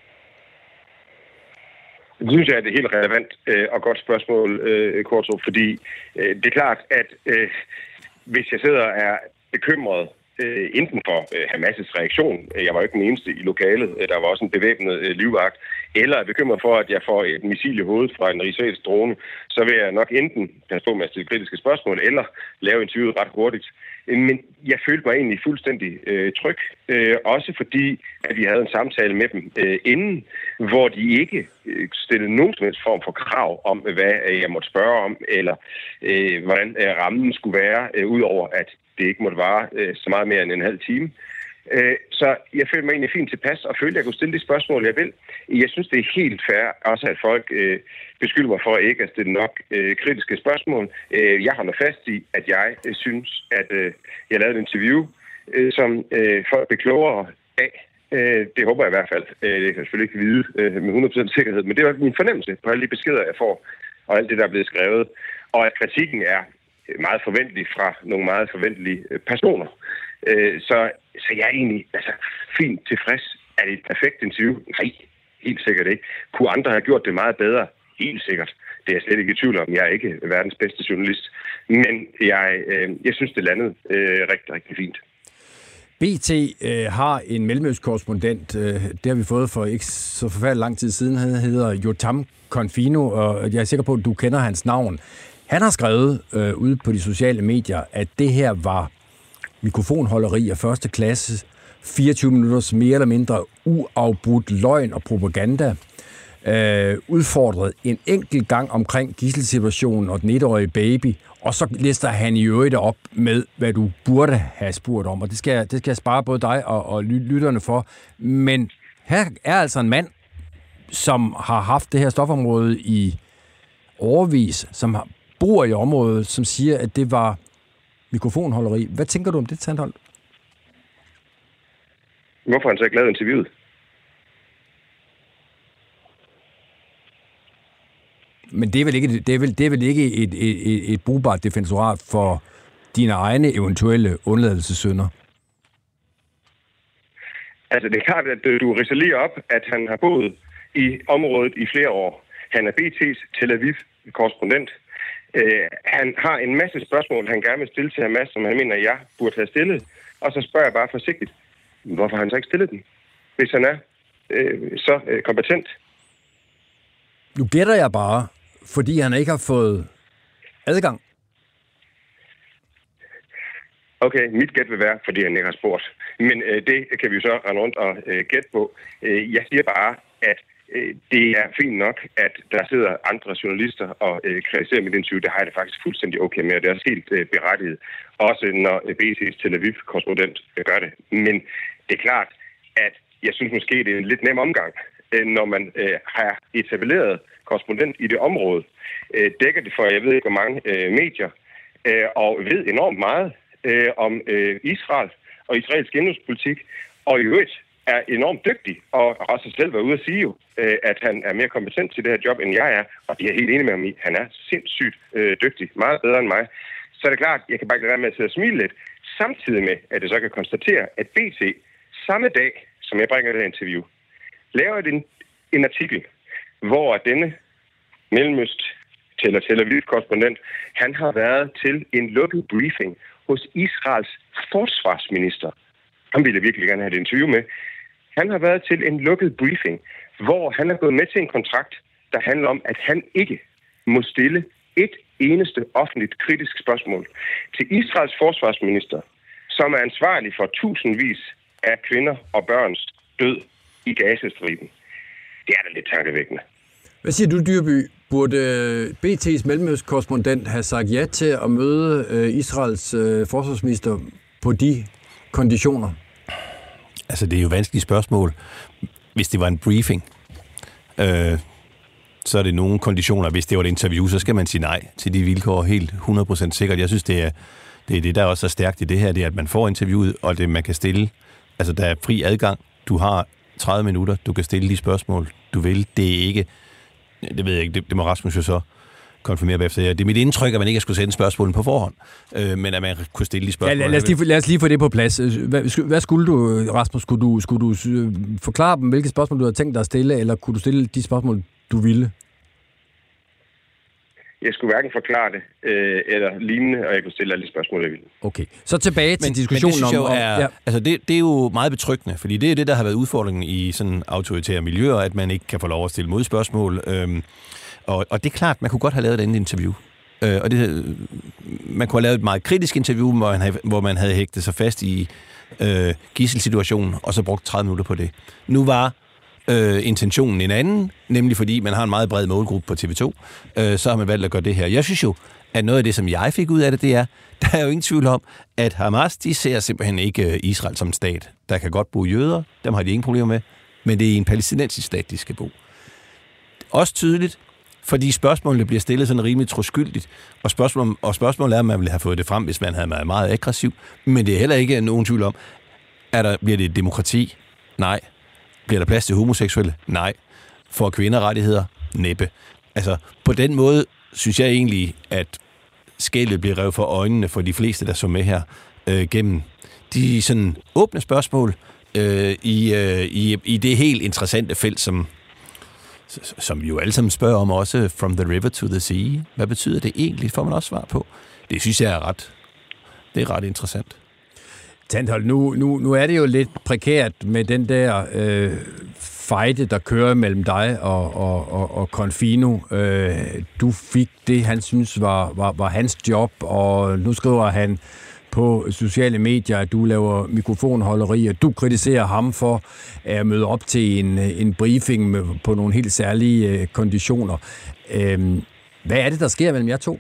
Det synes jeg er et helt relevant og godt spørgsmål, Kortrup, fordi det er klart, at hvis jeg sidder og er bekymret enten for Hamas' reaktion, jeg var jo ikke den eneste i lokalet, der var også en bevæbnet livvagt, eller er bekymret for, at jeg får et missil i hovedet fra en israelsk drone, så vil jeg nok enten passe på med at stille kritiske spørgsmål, eller lave interviewet ret hurtigt. Men jeg følte mig egentlig fuldstændig tryg, også fordi, at vi havde en samtale med dem inden, hvor de ikke stillede nogen som helst form for krav om, hvad jeg måtte spørge om, eller hvordan rammen skulle være, udover at det ikke måtte vare så meget mere end en halv time. Så jeg følte mig egentlig fint tilpas, og følte, at jeg kunne stille de spørgsmål, jeg vil. Jeg synes, det er helt fair, også at folk beskylder mig for ikke at stille nok kritiske spørgsmål. Jeg holder fast i, at jeg synes, at jeg lavede et interview, som folk blev klogere af. Det håber jeg i hvert fald. Det kan jeg selvfølgelig ikke vide med 100% sikkerhed, men det var min fornemmelse på alle de beskeder, jeg får, og alt det, der er blevet skrevet. Og at kritikken er meget forventelig fra nogle meget forventelige personer. Så jeg er egentlig fint tilfreds. Er det et perfekt interview? Nej, helt sikkert ikke. Kunne andre have gjort det meget bedre? Helt sikkert. Det er jeg slet ikke i tvivl om. Jeg er ikke verdens bedste journalist. Men jeg synes, det landede rigtig, rigtig fint. BT har en mellemøstkorrespondent, det har vi fået for ikke så forfærdelig lang tid siden. Han hedder Yotam Confino, og jeg er sikker på, at du kender hans navn. Han har skrevet ude på de sociale medier, at det her var mikrofonholderi af første klasse, 24 minutters mere eller mindre uafbrudt løgn og propaganda. udfordret en enkelt gang omkring gidselsituationen og den 1-årige baby, og så lister han i øvrigt op med, hvad du burde have spurgt om, og det skal jeg spare både dig og lytterne for. Men her er altså en mand, som har haft det her stofområde i årevis, som bor i området, som siger, at det var mikrofonholderi. Hvad tænker du om det, Tantholdt? Hvorfor har han så ikke lavet interviewet? Men det er vel ikke et brugbart defensorat for dine egne eventuelle undladelsessynder? Altså, det er klart, at du ridser lige op, at han har boet i området i flere år. Han er BT's Tel Aviv-korrespondent. Han har en masse spørgsmål, han gerne vil stille til Hamas, som han mener, jeg burde have stillet. Og så spørger jeg bare forsigtigt, hvorfor har han så ikke stillet den, hvis han er så kompetent? Nu gætter jeg bare, fordi han ikke har fået adgang. Okay, mit gæt vil være, fordi han ikke har spurgt. Men det kan vi jo så rende rundt og gætte på. Jeg siger bare, at det er fint nok, at der sidder andre journalister og kritiserer mit interview. Det har jeg det faktisk fuldstændig okay med, og det er også helt berettiget. Også når BT's Tel Aviv-korrespondent gør det. Men det er klart, at jeg synes måske, det er en lidt nem omgang, når man har etableret korrespondent i det område. Dækker det for, jeg ved ikke hvor mange medier, og ved enormt meget om Israel og israelsk indrigspolitik, og i øvrigt er enormt dygtig, og også selv været ude at sige jo, at han er mere kompetent til det her job, end jeg er, og det er helt enig med ham i. Han er sindssygt dygtig, meget bedre end mig. Så er det klart, jeg kan bare ikke lade være med at sidde og smile lidt, samtidig med, at jeg så kan konstatere, at BT samme dag, som jeg bringer det her interview, laver en artikel, hvor denne Tel Aviv-korrespondent, han har været til en lukket briefing hos Israels forsvarsminister. Han ville virkelig gerne have et interview med. Han har været til en lukket briefing, hvor han er gået med til en kontrakt, der handler om, at han ikke må stille et eneste offentligt kritisk spørgsmål til Israels forsvarsminister, som er ansvarlig for tusindvis af kvinder og børns død i Gazastriben. Det er da lidt tankevækkende. Hvad siger du, Dyrby? Burde BT's mellemøstkorrespondent have sagt ja til at møde Israels forsvarsminister på de konditioner? Altså, det er jo vanskelige spørgsmål. Hvis det var en briefing, så er det nogle konditioner. Hvis det var et interview, så skal man sige nej til de vilkår helt 100% sikkert. Jeg synes, det er det, der også er stærkt i det her, det er, at man får interviewet, og det man kan stille. Altså, der er fri adgang. Du har 30 minutter, du kan stille de spørgsmål, du vil. Det er ikke, det ved jeg ikke, det må Rasmus jo så konfirmere bagefter. Det er mit indtryk, at man ikke skulle sende spørgsmålene på forhånd, men at man kunne stille de spørgsmål. Ja, lad os lige få det på plads. Hvad skulle du, Rasmus? Skulle du forklare dem, hvilke spørgsmål du havde tænkt dig at stille, eller kunne du stille de spørgsmål, du ville? Jeg skulle hverken forklare det eller lignende, og jeg kunne stille alle de spørgsmål, jeg ville. Okay, så tilbage til diskussionen om... Ja. Altså det er jo meget betryggende, fordi det er det, der har været udfordringen i sådan autoritære miljøer, at man ikke kan få lov at stille modspørgsmål. Og det er klart, man kunne godt have lavet et andet interview. Og man kunne have lavet et meget kritisk interview, hvor man havde hægtet sig fast i gidselsituationen, og så brugt 30 minutter på det. Nu var intentionen en anden, nemlig fordi man har en meget bred målgruppe på TV2, så har man valgt at gøre det her. Jeg synes jo, at noget af det, som jeg fik ud af det, det er, der er jo ingen tvivl om, at Hamas, de ser simpelthen ikke Israel som en stat. Der kan godt bo jøder, dem har de ingen problemer med, men det er en palæstinensisk stat, de skal bo. Også tydeligt, fordi spørgsmålene bliver stillet sådan rimelig troskyldigt, og spørgsmålet er, om man ville have fået det frem, hvis man havde været meget aggressiv, men det er heller ikke nogen tvivl om, bliver det et demokrati? Nej. Bliver der plads til homoseksuelle? Nej. For kvinderettigheder? Næppe. Altså, på den måde synes jeg egentlig, at skældet bliver revet for øjnene for de fleste, der så med her gennem de sådan åbne spørgsmål i det helt interessante felt, som jo alle sammen spørger om også, from the river to the sea. Hvad betyder det egentlig? Får man også svar på. Det synes jeg er ret interessant. Tantholdt, nu er det jo lidt prekært med den der fejde, der kører mellem dig og Confino. Du fik det, han synes var hans job, og nu skriver han på sociale medier, at du laver mikrofonholderi, og du kritiserer ham for at møde op til en briefing på nogle helt særlige konditioner. Hvad er det, der sker mellem jer to?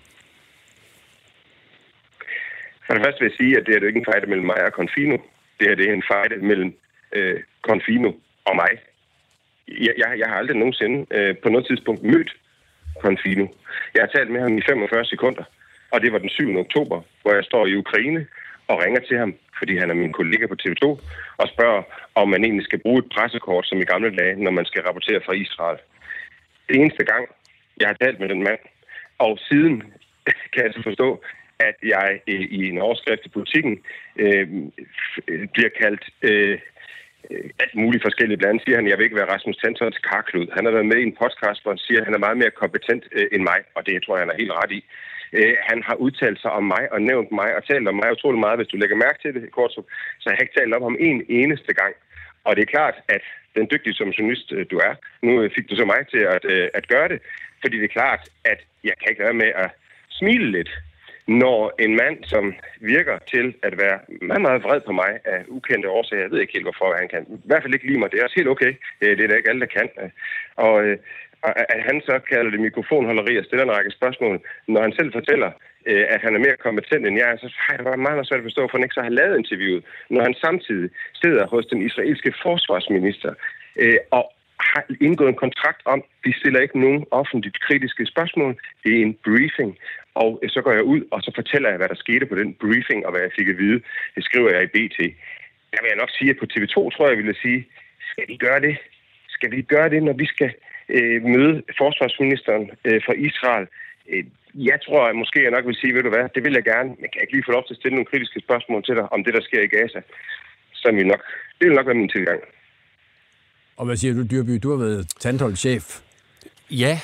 For det første vil jeg sige, at det er jo ikke en fejde mellem mig og Confino. Det her det er en fejde mellem Confino og mig. Jeg har aldrig nogensinde på noget tidspunkt mødt Confino. Jeg har talt med ham i 45 sekunder, og det var den 7. oktober, hvor jeg står i Ukraine og ringer til ham, fordi han er min kollega på TV2, og spørger, om man egentlig skal bruge et pressekort som i gamle dage, når man skal rapportere fra Israel. Det eneste gang, jeg har talt med den mand, og siden kan jeg så forstå, at jeg i en overskrift i Politikken bliver kaldt alt muligt forskelligt. Blandt andet siger han, at jeg vil ikke være Rasmus Tantholds karklud. Han har været med i en podcast, hvor han siger, at han er meget mere kompetent end mig, og det tror jeg, han er helt ret i. Han har udtalt sig om mig og nævnt mig og talt om mig utrolig meget. Hvis du lægger mærke til det, Kortrup, så har jeg ikke talt om ham en eneste gang. Og det er klart, at den dygtige som journalist du er, nu fik du så mig til at gøre det, fordi det er klart, at jeg kan ikke være med at smile lidt, når en mand, som virker til at være meget, meget vred på mig af ukendte årsager, jeg ved ikke helt, hvorfor han kan, i hvert fald ikke lide mig, det er også helt okay, det er da ikke alle, der kan. Og at han så kalder det mikrofonholderi og stiller en række spørgsmål, når han selv fortæller, at han er mere kompetent end jeg, så har det været meget svært at forstå, for han ikke så har lavet interviewet, når han samtidig sidder hos den israelske forsvarsminister og har indgået en kontrakt om, vi stiller ikke nogen offentligt kritiske spørgsmål, det er en briefing, og så går jeg ud, og så fortæller jeg, hvad der skete på den briefing, og hvad jeg fik at vide. Det skriver jeg i BT. Der vil jeg nok sige, at på TV2 tror jeg, ville sige, skal vi gøre det? Skal vi gøre det, når vi skal møde forsvarsministeren fra Israel? Jeg tror, at måske jeg nok vil sige, ved du hvad, det vil jeg gerne, men kan jeg ikke lige få lov til at stille nogle kritiske spørgsmål til dig, om det, der sker i Gaza? Så det vil nok være min tilgang. Og hvad siger du, Dyrby? Du har været Tantholdt-chef. Ja,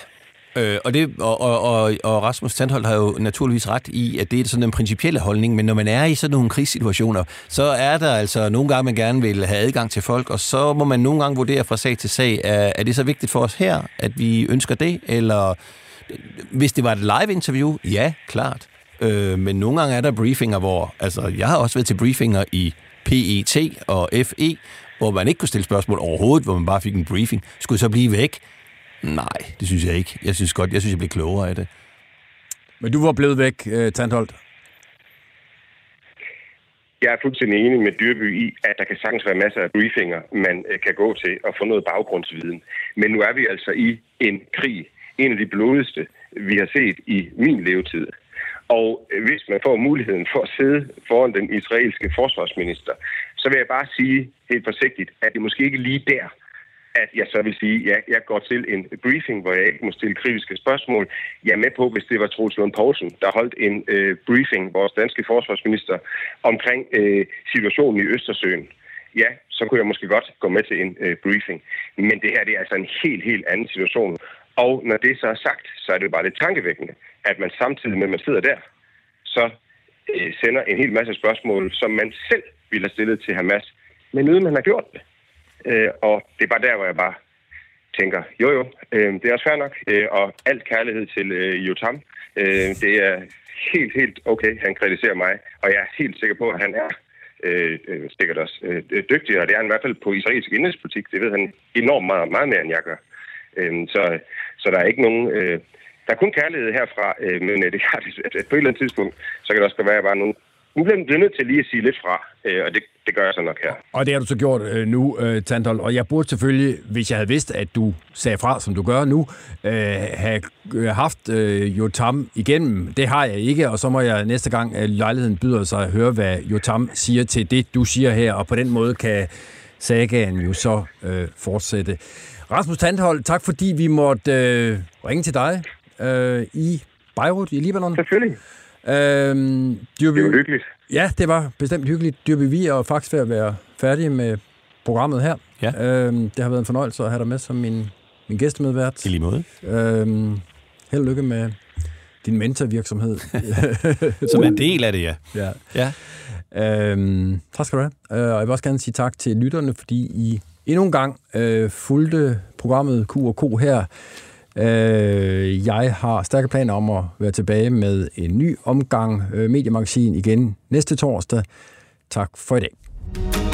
og Rasmus Tantholdt har jo naturligvis ret i, at det er sådan en principielle holdning, men når man er i sådan nogle krigssituationer, så er der altså nogle gange, man gerne vil have adgang til folk, og så må man nogle gange vurdere fra sag til sag, er det så vigtigt for os her, at vi ønsker det, eller hvis det var et live-interview, ja, klart. Men nogle gange er der briefinger, hvor, altså jeg har også været til briefinger i PET og FE, hvor man ikke kunne stille spørgsmål overhovedet, hvor man bare fik en briefing. Skulle så blive væk? Nej, det synes jeg ikke. Jeg synes, jeg blev klogere af det. Men du var blevet væk, Tantholdt? Jeg er fuldstændig enig med Dyrby i, at der kan sagtens være masser af briefinger, man kan gå til og få noget baggrundsviden. Men nu er vi altså i en krig. En af de blodigste, vi har set i min levetid. Og hvis man får muligheden for at sidde foran den israelske forsvarsminister, så vil jeg bare sige helt forsigtigt, at det måske ikke lige der, at jeg så vil sige, at jeg går til en briefing, hvor jeg ikke må stille kritiske spørgsmål. Jeg er med på, hvis det var Troels Lund Poulsen, der holdt en briefing, vores danske forsvarsminister, omkring situationen i Østersøen. Ja, så kunne jeg måske godt gå med til en briefing. Men det her det er altså en helt anden situation. Og når det så er sagt, så er det bare lidt tankevækkende, at man samtidig med, at man sidder der, så sender en hel masse spørgsmål, som man selv ville have stillet til Hamas, men uden man har gjort det. Og det er bare der, hvor jeg bare tænker, jo, det er også fair nok, og alt kærlighed til Yotam, det er helt okay, han kritiserer mig, og jeg er helt sikker på, at han er sikkert også dygtig, og det er han i hvert fald på israelsk indrigspolitik, det ved han enormt meget mere, end jeg gør. Så der er ikke nogen... der er kun kærlighed herfra, men det er klart, at på et eller andet tidspunkt, så kan det også være bare nogen... Nu bliver nødt til lige at sige lidt fra, og det gør jeg så nok her. Og det har du så gjort nu, Tantholdt, og jeg burde selvfølgelig, hvis jeg havde vidst, at du sagde fra, som du gør nu, have haft Yotam igennem. Det har jeg ikke, og så må jeg næste gang lejligheden byder sig at høre, hvad Yotam siger til det, du siger her, og på den måde kan sagaen jo så fortsætte. Rasmus Tantholdt, tak fordi vi måtte ringe til dig i Beirut i Libanon. Selvfølgelig. Det var hyggeligt. Ja, det var bestemt hyggeligt. Dyrby, vi er faktisk ved at være færdige med programmet her. Ja. Det har været en fornøjelse at have dig med som min gæstemedvært. I lige måde. Held og lykke med din mentorvirksomhed. Som en del af det, ja. Tak skal du have. Og jeg vil også gerne sige tak til lytterne, fordi I endnu en gang fulgte programmet Q&K her Jeg har stærke planer om at være tilbage med en ny omgang Mediemagasin igen næste torsdag. Tak for i dag.